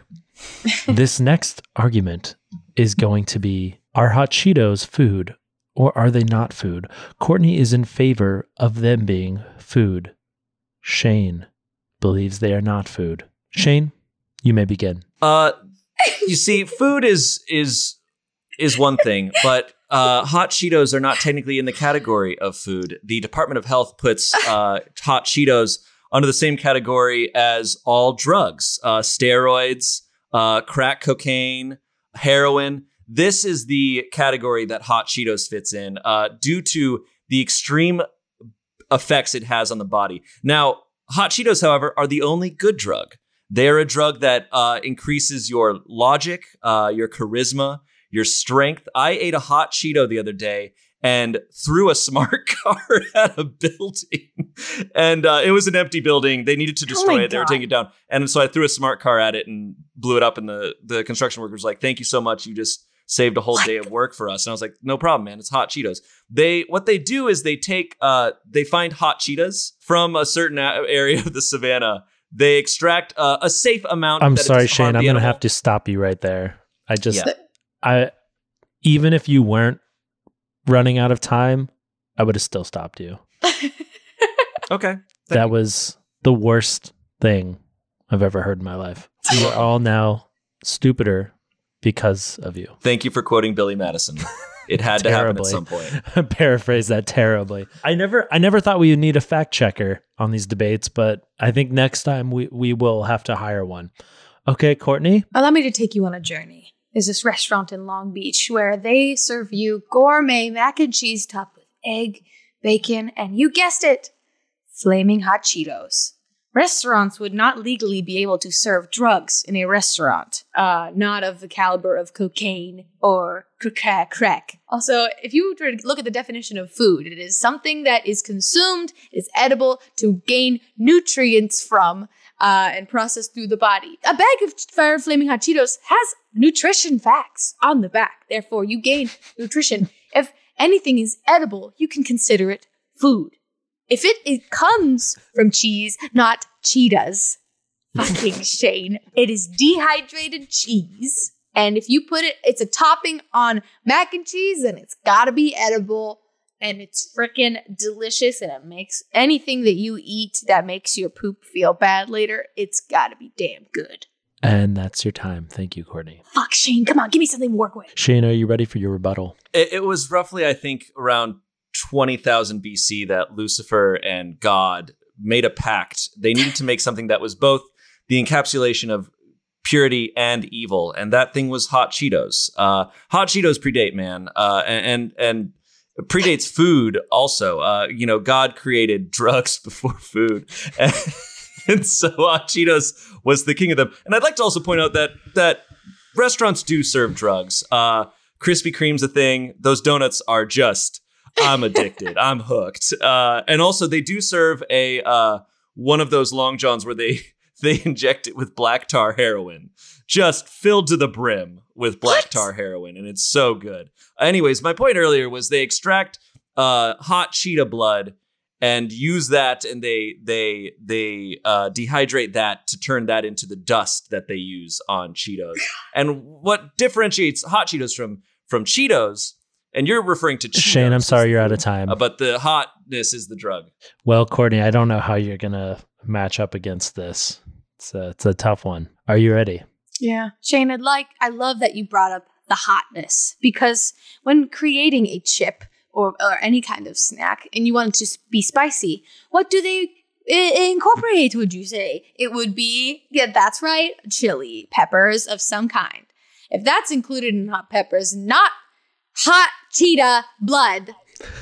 This next argument is going to be: are hot Cheetos food or are they not food? Courtney is in favor of them being food. Shane believes they are not food. Shane, you may begin. Uh, you see, food is is is one thing, but uh, hot Cheetos are not technically in the category of food. The Department of Health puts uh, hot Cheetos under the same category as all drugs, uh, steroids, uh, crack cocaine, heroin. This is the category that hot Cheetos fits in uh, due to the extreme effects it has on the body. Now, hot Cheetos, however, are the only good drug. They're a drug that uh, increases your logic, uh, your charisma, your strength. I ate a hot Cheeto the other day and threw a smart car at a building. And uh, it was an empty building. They needed to destroy Oh my it. They were God. taking it down. And so I threw a smart car at it and blew it up. And the, the construction worker was like, thank you so much. You just saved a whole day of work for us. And I was like, no problem, man. It's hot Cheetos. They what they do is they take uh they find hot cheetahs from a certain a- area of the savannah. They extract uh, a safe amount. I'm that it sorry, doesn't harm Shane. the I'm going to animal. have to stop you right there. I just, Yeah. I, even if you weren't running out of time, I would have still stopped you. Okay. That was the worst thing I've ever heard in my life. You are all now stupider because of you. Thank you for quoting Billy Madison. It had to happen at Terribly. some point. Paraphrase that terribly. I never I never thought we would need a fact checker on these debates, but I think next time we, we will have to hire one. Okay, Courtney? Allow me to take you on a journey. There's this restaurant in Long Beach where they serve you gourmet mac and cheese topped with egg, bacon, and you guessed it, flaming hot Cheetos. restaurants would not legally be able to serve drugs in a restaurant, uh, not of the caliber of cocaine or crack crack. Also, if you were to look at the definition of food, it is something that is consumed, is edible to gain nutrients from, uh, and processed through the body. A bag of Fire Flaming Hot Cheetos has nutrition facts on the back. Therefore, you gain nutrition. If anything is edible, you can consider it food. If it, it comes from cheese, not Cheetos, fucking Shane, it is dehydrated cheese. And if you put it, it's a topping on mac and cheese, and it's gotta be edible. And it's freaking delicious. And it makes anything that you eat that makes your poop feel bad later, it's gotta be damn good. And that's your time. Thank you, Courtney. Fuck, Shane, come on, give me something to work with. Shane, are you ready for your rebuttal? It, it was roughly, I think, around twenty thousand B C that Lucifer and God made a pact. They needed to make something that was both the encapsulation of purity and evil, and that thing was hot Cheetos. Uh, hot Cheetos predate, man, uh, and and predates food also. Uh, you know, God created drugs before food, and, and so hot Cheetos was the king of them. And I'd like to also point out that that restaurants do serve drugs. Uh, Krispy Kreme's a thing. Those donuts are just. I'm addicted. I'm hooked. Uh, and also, they do serve a uh, one of those long johns where they they inject it with black tar heroin, just filled to the brim with black What? tar heroin, and it's so good. Anyways, my point earlier was they extract uh, hot cheetah blood and use that, and they they they uh, dehydrate that to turn that into the dust that they use on Cheetos. And what differentiates hot Cheetos from from Cheetos? And you're referring to Cheetos. Shane, I'm sorry you're out of time. Uh, but the hotness is the drug. Well, Courtney, I don't know how you're going to match up against this. It's a, it's a tough one. Are you ready? Yeah. Shane, I'd like, I love that you brought up the hotness, because when creating a chip or, or any kind of snack and you want it to be spicy, what do they I- incorporate, would you say? It would be, yeah, that's right, chili peppers of some kind. If that's included in hot peppers, not hot cheetah blood,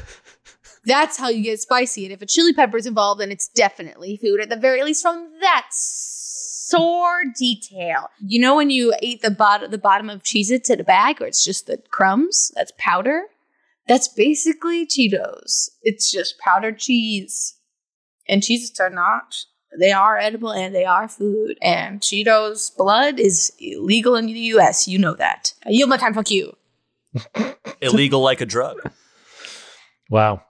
that's how you get spicy. And if a chili pepper is involved, then it's definitely food, at the very least from that sore detail. You know when you eat the, bot- the bottom of Cheez-Its in a bag, or it's just the crumbs, that's powder? That's basically Cheetos. It's just powdered cheese. And Cheez-Its are not. They are edible and they are food. And Cheetos blood is illegal in the U S. You know that. I yield my time. Fuck you. Illegal like a drug. Wow.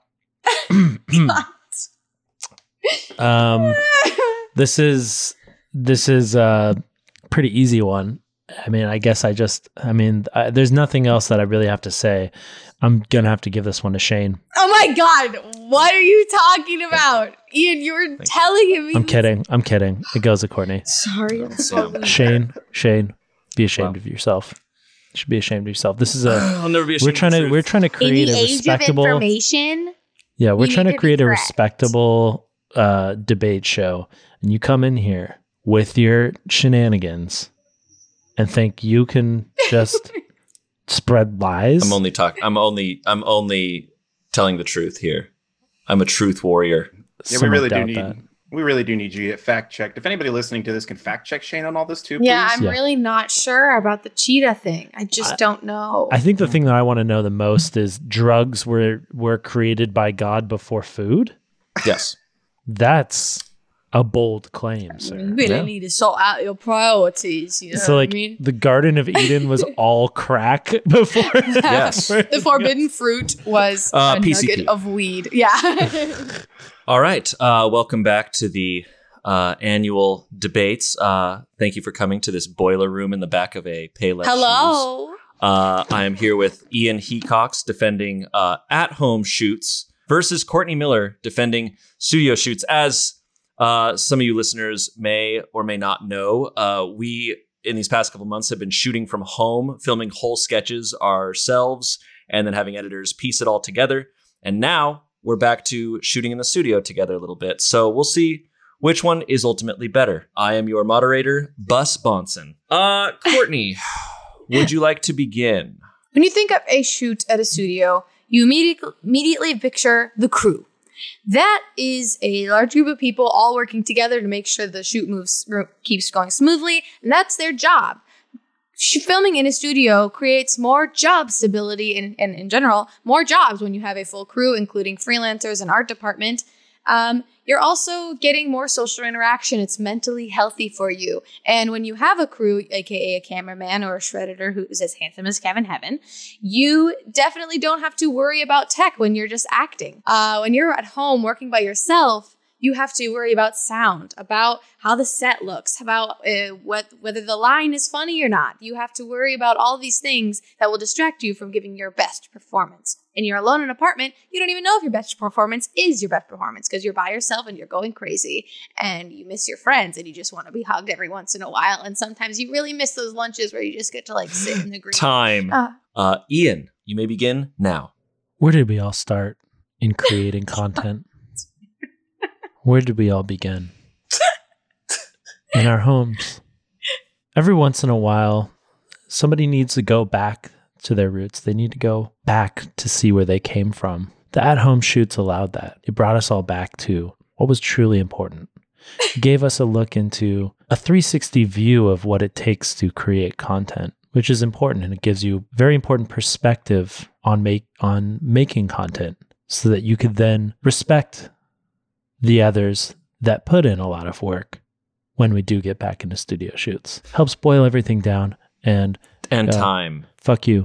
um, this is this is a pretty easy one. I mean, I guess I just, I mean, I, there's nothing else that I really have to say. I'm going to have to give this one to Shane. Oh my God. What are you talking about? Ian, you were telling him. I'm kidding. I'm kidding. It goes to Courtney. Sorry. I'm so Shane, Shane, be ashamed Wow. of yourself. You should be ashamed of yourself. This is a, I'll never be ashamed we're trying of the to, truth. we're trying to create In the a age respectable, of information. yeah, we're you trying need to to be create a correct. respectable uh, debate show. And you come in here with your shenanigans and think you can just spread lies. I'm only talking. I'm only. I'm only telling the truth here. I'm a truth warrior. Yeah, we Some really do doubt need that. we really do need you to get fact checked. If anybody listening to this can fact check Shane on all this too, please. Yeah, I'm Yeah. really not sure about the cheetah thing. I just I- don't know. I think the thing that I want to know the most is drugs were were created by God before food. Yes. That's a bold claim, sir. you really Yeah. need to sort out your priorities. You know So, what like, I mean? the Garden of Eden was all crack before. Yes. The forbidden fruit was Uh, a P C P. nugget of weed. Yeah. All right. Uh, welcome back to the uh, annual debates. Uh, thank you for coming to this boiler room in the back of a Payless Shoes. Hello. Uh, I am here with Ian Hecox defending uh, at-home shoots versus Courtney Miller defending studio shoots. As uh, some of you listeners may or may not know, uh, we, in these past couple months, have been shooting from home, filming whole sketches ourselves, and then having editors piece it all together. And now we're back to shooting in the studio together a little bit. So we'll see which one is ultimately better. I am your moderator, Bus Bonson. Uh, Courtney, would you like to begin? When you think of a shoot at a studio, you immediately immediately picture the crew. That is a large group of people all working together to make sure the shoot moves keeps going smoothly, and that's their job. Filming in a studio creates more job stability and, and in general, more jobs when you have a full crew, including freelancers and art department. Um, you're also getting more social interaction. It's mentally healthy for you. And when you have a crew, aka a cameraman or a shredder who's as handsome as Kevin Heaven, you definitely don't have to worry about tech when you're just acting. Uh, when you're at home working by yourself, you have to worry about sound, about how the set looks, about uh, what, whether the line is funny or not. You have to worry about all these things that will distract you from giving your best performance. And you're alone in an apartment, you don't even know if your best performance is your best performance because you're by yourself and you're going crazy and you miss your friends and you just want to be hugged every once in a while. And sometimes you really miss those lunches where you just get to like sit in the green. Time. Uh, uh, Ian, you may begin now. Where did we all start in creating content? Where did we all begin? In our homes. Every once in a while, somebody needs to go back to their roots. They need to go back to see where they came from. The at-home shoots allowed that. It brought us all back to what was truly important. It gave us a look into a three sixty view of what it takes to create content, which is important, and it gives you very important perspective on make on making content so that you could then respect the others that put in a lot of work when we do get back into studio shoots. Helps boil everything down and and uh, time. Fuck you.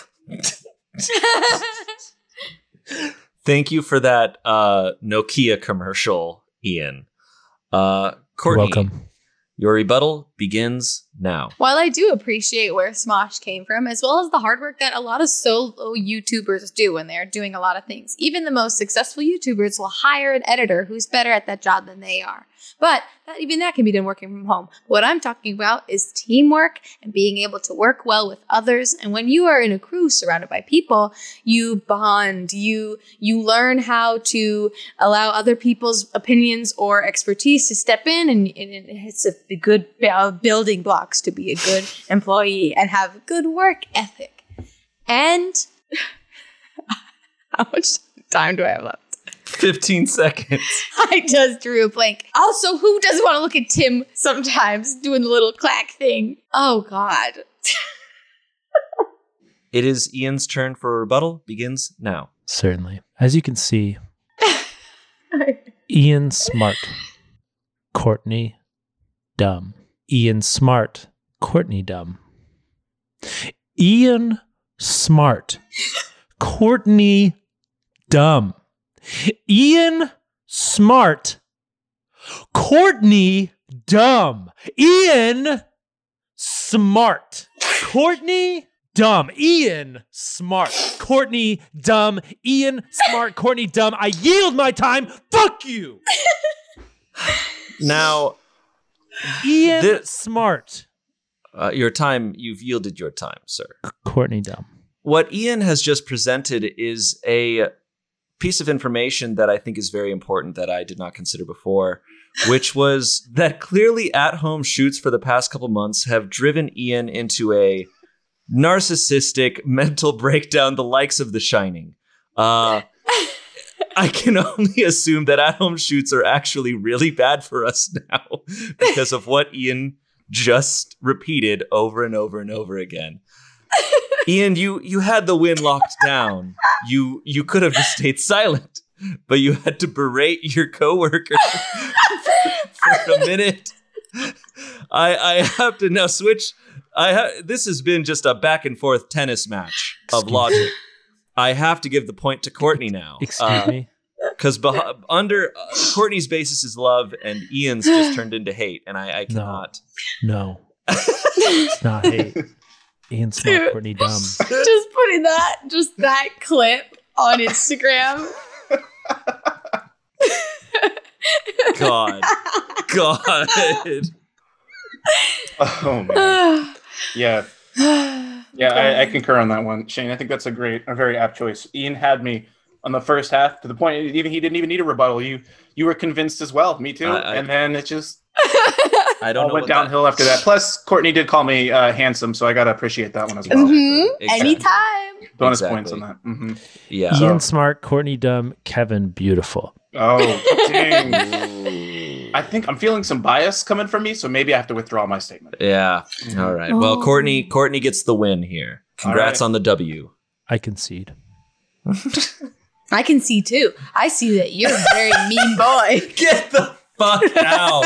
Thank you for that uh, Nokia commercial, Ian. Uh, Courtney, welcome. Your rebuttal begins now. While I do appreciate where Smosh came from, as well as the hard work that a lot of solo YouTubers do when they're doing a lot of things, even the most successful YouTubers will hire an editor who's better at that job than they are. But that, even that can be done working from home. What I'm talking about is teamwork and being able to work well with others. And when you are in a crew surrounded by people, you bond, you you learn how to allow other people's opinions or expertise to step in, and, and it's a good building blocks to be a good employee and have good work ethic. And how much time do I have left? fifteen seconds. I just drew a blank. Also, who doesn't want to look at Tim sometimes doing the little clack thing? Oh, God. It is Ian's turn for a rebuttal. Begins now. Certainly. As you can see, Ian smart, Courtney dumb. Ian smart, Courtney dumb. Ian smart, Courtney dumb. Ian smart, Courtney dumb. Ian smart, Courtney dumb. Ian smart, Courtney dumb. Ian smart, Courtney dumb. I yield my time. Fuck you. Now, Ian this, smart. Uh, your time, you've yielded your time, sir. Courtney dumb. What Ian has just presented is a piece of information that I think is very important that I did not consider before, which was that clearly at-home shoots for the past couple months have driven Ian into a narcissistic mental breakdown, the likes of The Shining. Uh, I can only assume that at-home shoots are actually really bad for us now because of what Ian just repeated over and over and over again. Ian, you you had the win locked down. You you could have just stayed silent, but you had to berate your coworker for a minute. I I have to now switch. I ha- this has been just a back and forth tennis match of Excuse logic. Me. I have to give the point to Courtney now. Excuse uh, me. Because beh- under uh, Courtney's basis is love, and Ian's just turned into hate, and I, I cannot. No, no. It's not hate. Ian smart, Dude, Courtney dumb. Just putting that, just that clip on Instagram. God, God. Oh man. Yeah. Yeah, I, I concur on that one, Shane. I think that's a great, a very apt choice. Ian had me on the first half to the point even he didn't even need a rebuttal. You you were convinced as well. Me too. Uh, I, and then it just I don't All know. went what that- downhill after that. Plus, Courtney did call me uh, handsome, so I gotta appreciate that one as well. Mhm. Exactly. Anytime. Bonus Exactly. points on that. hmm Yeah. So- Ian Smart, Courtney Dumb, Kevin Beautiful. Oh, dang. I think I'm feeling some bias coming from me, so maybe I have to withdraw my statement. Yeah. All right. Well, Oh. Courtney, Courtney gets the win here. Congrats All right. on the W. I concede. I can see too. I see that you're a very mean boy. Get the fuck out.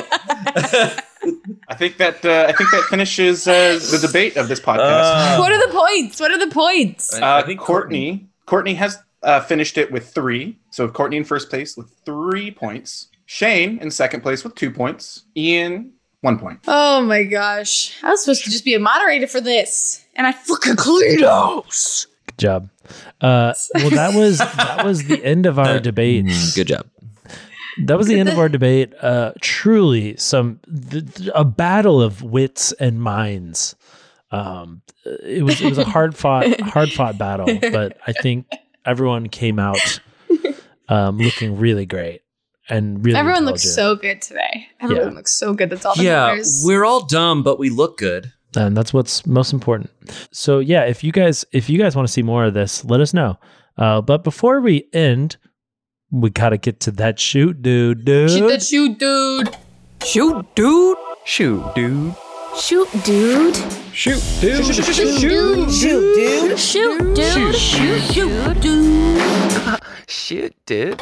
I think that uh, I think that finishes uh, the debate of this podcast. Uh, What are the points? What are the points? I- Uh, I think Courtney Courtney has uh, finished it with three. So Courtney in first place with three points. Shane in second place with two points. Ian, one point. Oh my gosh. I was supposed to just be a moderator for this. And I fucking Cletos. Good job. Uh, well, that was that was the end of our debate. Mm, good job. That was the end of our debate. Uh, truly, some th- th- a battle of wits and minds. Um, it was it was a hard fought hard fought battle, but I think everyone came out um, looking really great and really. Everyone looks intelligent. so good today. Everyone Yeah. looks so good. That's all that Yeah, matters. we're all dumb, but we look good. and that's what's most important. So yeah, if you guys if you guys want to see more of this, let us know. Uh, but before we end, we gotta get to that shoot, dude, dude. Shoot the shoot, dude. Shoot, dude. Shoot, dude. Shoot, dude. Shoot, dude. Shoot, dude. Shoot, dude. Shoot, dude. Shoot, shoot, dude. Shit, dude.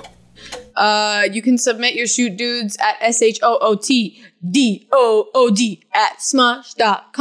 Uh, you can submit your shoot dudes at S H O O T D O O D at smosh dot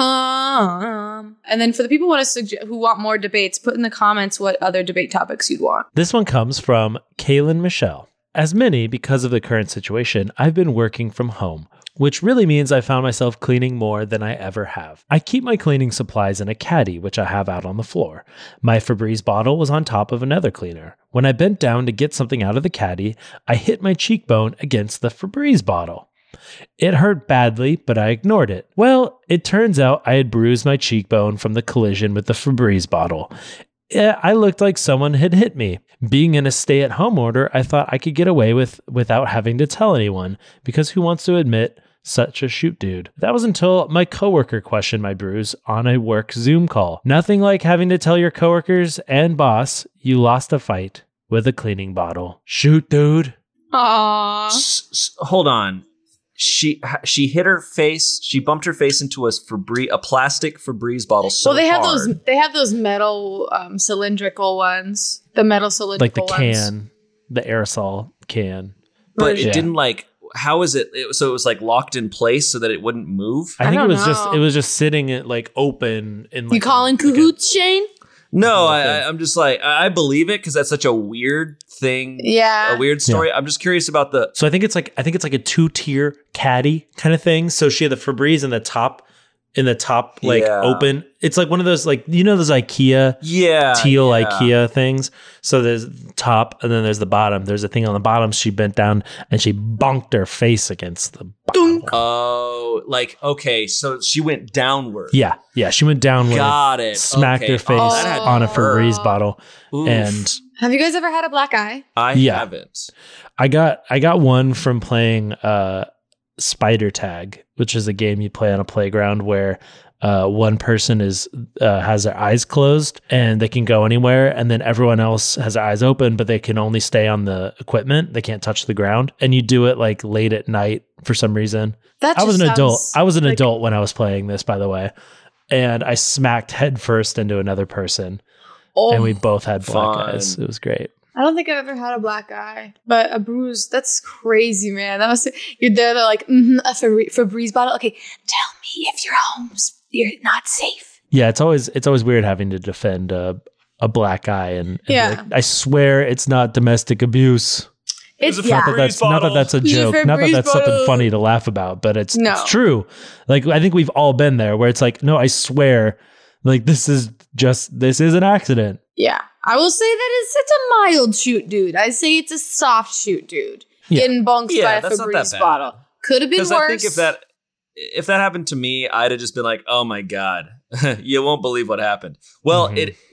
com. And then for the people who want to suggest who want more debates, put in the comments what other debate topics you'd want. This one comes from Kaylin Michelle. As many, because of the current situation, I've been working from home, which really means I found myself cleaning more than I ever have. I keep my cleaning supplies in a caddy, which I have out on the floor. My Febreze bottle was on top of another cleaner. When I bent down to get something out of the caddy, I hit my cheekbone against the Febreze bottle. It hurt badly, but I ignored it. Well, it turns out I had bruised my cheekbone from the collision with the Febreze bottle. Yeah, I looked like someone had hit me. Being in a stay-at-home order, I thought I could get away with without having to tell anyone, because who wants to admit such a shoot dude? That was until my coworker questioned my bruise on a work Zoom call. Nothing like having to tell your coworkers and boss you lost a fight with a cleaning bottle. Shoot dude. Aww. S- s- hold on. She ha- she hit her face. She bumped her face into a Febreze, a plastic Febreze bottle. So Well, they have hard. those. They have those metal um, cylindrical ones. The metal cylindrical Like the ones. can, the aerosol can. but it Yeah. didn't like. How is it? it? So it was like locked in place so that it wouldn't move. I, I think it don't was just know. it was just sitting it like open in like You calling like a- cahoots, Shane? No, I, Okay. I, I'm just like I I believe it because that's such a weird thing. Yeah. A weird story. I'm just curious about the. So I think it's like I think it's like a two tier caddy kind of thing. So she had the Febreze in the top, in the top like Yeah. open. It's like one of those like you know those IKEA Yeah, teal yeah. IKEA things. So there's top and then there's the bottom. There's a thing on the bottom. She bent down and she bonked her face against the bottom. Oh, like okay, so she went downward. Yeah, yeah. She went downward, Got it. smacked Okay. her face Oh, that had to on a hurt. Febreze bottle, Oof. and Have you guys ever had a black eye? I Yeah. haven't. I got I got one from playing uh, Spider Tag, which is a game you play on a playground where uh, one person is uh, has their eyes closed and they can go anywhere, and then everyone else has their eyes open, but they can only stay on the equipment. They can't touch the ground, and you do it like late at night for some reason. That I was just an adult. sounds I was an like- adult when I was playing this, by the way, and I smacked headfirst into another person, Oh, and we both had black Fun. eyes. It was great. I don't think I've ever had a black eye, but a bruise. That's crazy, man. That was you're there. They're like, mm-hmm, a Febreze, Febreze bottle. Okay, tell me if your home's you're not safe. Yeah, it's always it's always weird having to defend a a black eye, and, and be Yeah. like, I swear it's not domestic abuse. It's a yeah. Not that that's not that that's a Use a joke. Not that Febreze that's something bottle. funny to laugh about, but it's No. it's true. Like I think we've all been there where it's like, no, I swear, like this is just this is an accident. Yeah, I will say that it's it's a mild shoot, dude. I say it's a soft shoot, dude. Yeah. Getting bunked Yeah, by a that's not that Febreze bad. bottle could have been Because worse. I think if that if that happened to me, I'd have just been like, "Oh my god, you won't believe what happened." Well, Mhm. it.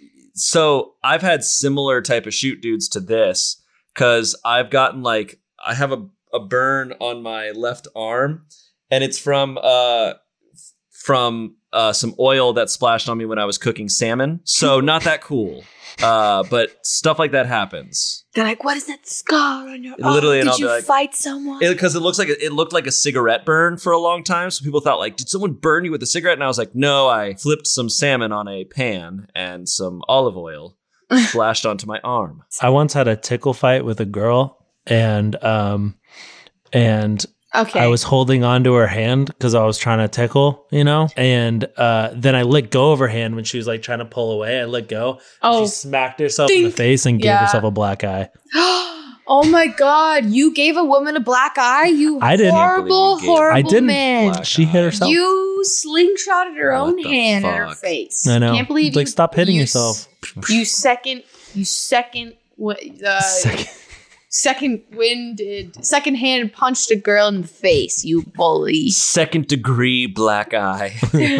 So I've had similar type of shoot dudes to this because I've gotten like I have a a burn on my left arm, and it's from uh from uh some oil that splashed on me when I was cooking salmon. So not that cool. Uh, but stuff like that happens. They're like, what is that scar on your Literally, arm? and Did I'll you be like- fight someone? Because it, it looks like a, it looked like a cigarette burn for a long time. So people thought like, did someone burn you with a cigarette? And I was like, no, I flipped some salmon on a pan and some olive oil splashed onto my arm. I once had a tickle fight with a girl, and um, and okay. I was holding onto her hand because I was trying to tickle, you know, and uh, then I let go of her hand when she was like trying to pull away. I let go. Oh. She smacked herself in the Dink. face and gave Yeah. herself a black eye. Oh my God! You gave a woman a black eye. You I didn't. horrible, I can't believe you gave- horrible I didn't. man. Black She hit eye. herself. You slingshotted her What own the hand in her fuck? face. I know. Can't believe like you. stop hitting you yourself. s- You second. You second. wi- Uh, Second. second winded. Second hand punched a girl in the face. You bully. Second degree black eye.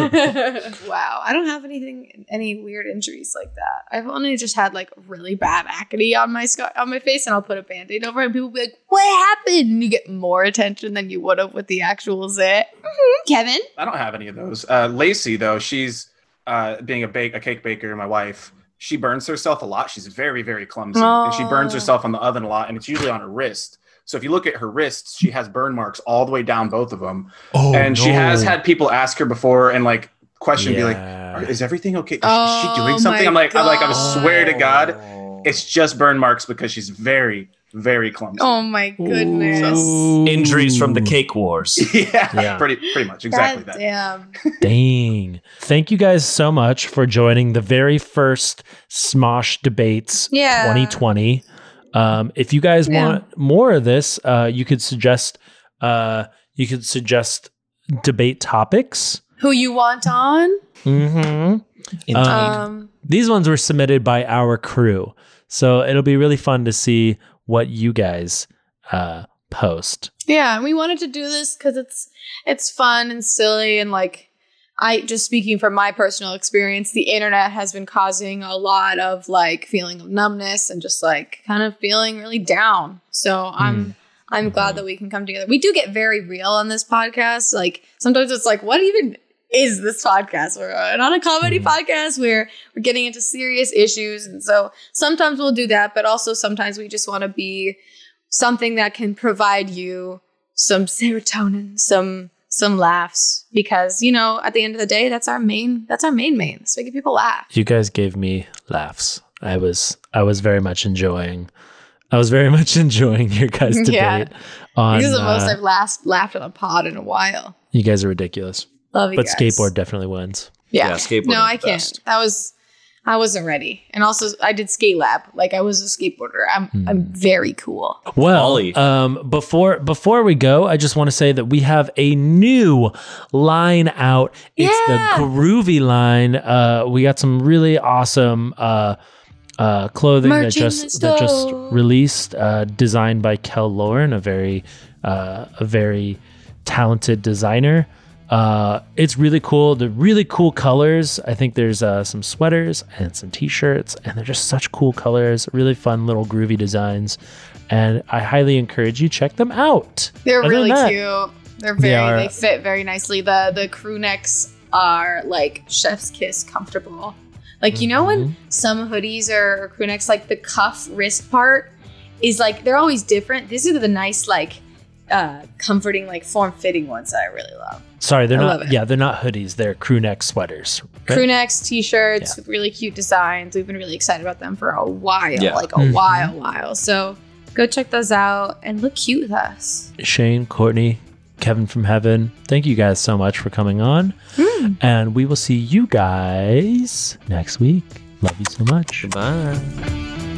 Wow, I don't have anything, any weird injuries like that. I've only just had like really bad acne on my scar, on my face, and I'll put a band-aid over it, and people will be like, "What happened?" And you get more attention than you would have with the actual zit. Mhm. Kevin, I don't have any of those. Uh, Lacey, though, she's uh, being a bake a cake baker. My wife, she burns herself a lot. She's very, very clumsy, and she burns Oh. herself on the oven a lot, and it's usually on her wrist. So if you look at her wrists, she has burn marks all the way down both of them. Oh, and she no. has had people ask her before and like question, be like, Yeah. "Are- "Is everything okay? Is Oh, she doing something?" my I'm like, I'm like, I God. swear to God, it's just burn marks because she's very, very clumsy. oh my goodness, Ooh. Injuries from the cake wars. yeah, Yeah. pretty, pretty much, exactly God that. damn. Dang. Thank you guys so much for joining the very first Smosh Debates Yeah. twenty twenty. Um, if you guys Yeah. want more of this, uh, you could suggest uh, you could suggest debate topics. Who you want on? Mm-hmm. Indeed. Um, These ones were submitted by our crew, so it'll be really fun to see what you guys uh, post. Yeah, and we wanted to do this because it's it's fun and silly, and like I just speaking from my personal experience, the internet has been causing a lot of like feeling of numbness and just like kind of feeling really down. So I'm I'm glad that we can come together. We do get very real on this podcast. Like sometimes it's like, what even is this podcast? We're uh, not a comedy Mhm. podcast. We're we're getting into serious issues, and so sometimes we'll do that, but also sometimes we just want to be something that can provide you some serotonin, some some laughs, because you know at the end of the day, that's our main that's our main main. It's making people laugh. You guys gave me laughs. I was I was very much enjoying. I was very much enjoying your guys' debate. Yeah. On, This is the most uh, I've laughed laughed on a pod in a while. you guys are ridiculous, Love you but guys. skateboard definitely wins. Yeah, Yeah, skateboarding No, is I the can't. best. That was I wasn't ready, and also I did skate lab. Like I was a skateboarder. I'm Hmm. I'm very cool. Well, Ollie. um, before before we go, I just want to say that we have a new line out. It's Yeah. the Groovy line. Uh, we got some really awesome uh, uh, clothing Merch that in just the that just store. released, uh, designed by Kel Lauren, a very uh, a very talented designer. Uh, it's really cool. The really cool colors. I think there's uh, some sweaters and some t-shirts, and they're just such cool colors. Really fun little groovy designs, and I highly encourage you check them out. They're Other than really that, cute. They're they very they, are- fit very nicely. The the crew necks are like chef's kiss comfortable. Like you know Mm-hmm. when some hoodies or, or crew necks, like the cuff wrist part is like they're always different. These are the nice like uh comforting like form fitting ones that I really love. Sorry, they're I love not. it. Yeah, they're not hoodies. They're crew neck sweaters. right? Crew necks, t-shirts Yeah. with really cute designs. We've been really excited about them for a while, Yeah. like a Mhm. while, while. So go check those out and look cute with us. Shane, Courtney, Kevin from Heaven. Thank you guys so much for coming on, Hmm. and we will see you guys next week. Love you so much. Goodbye.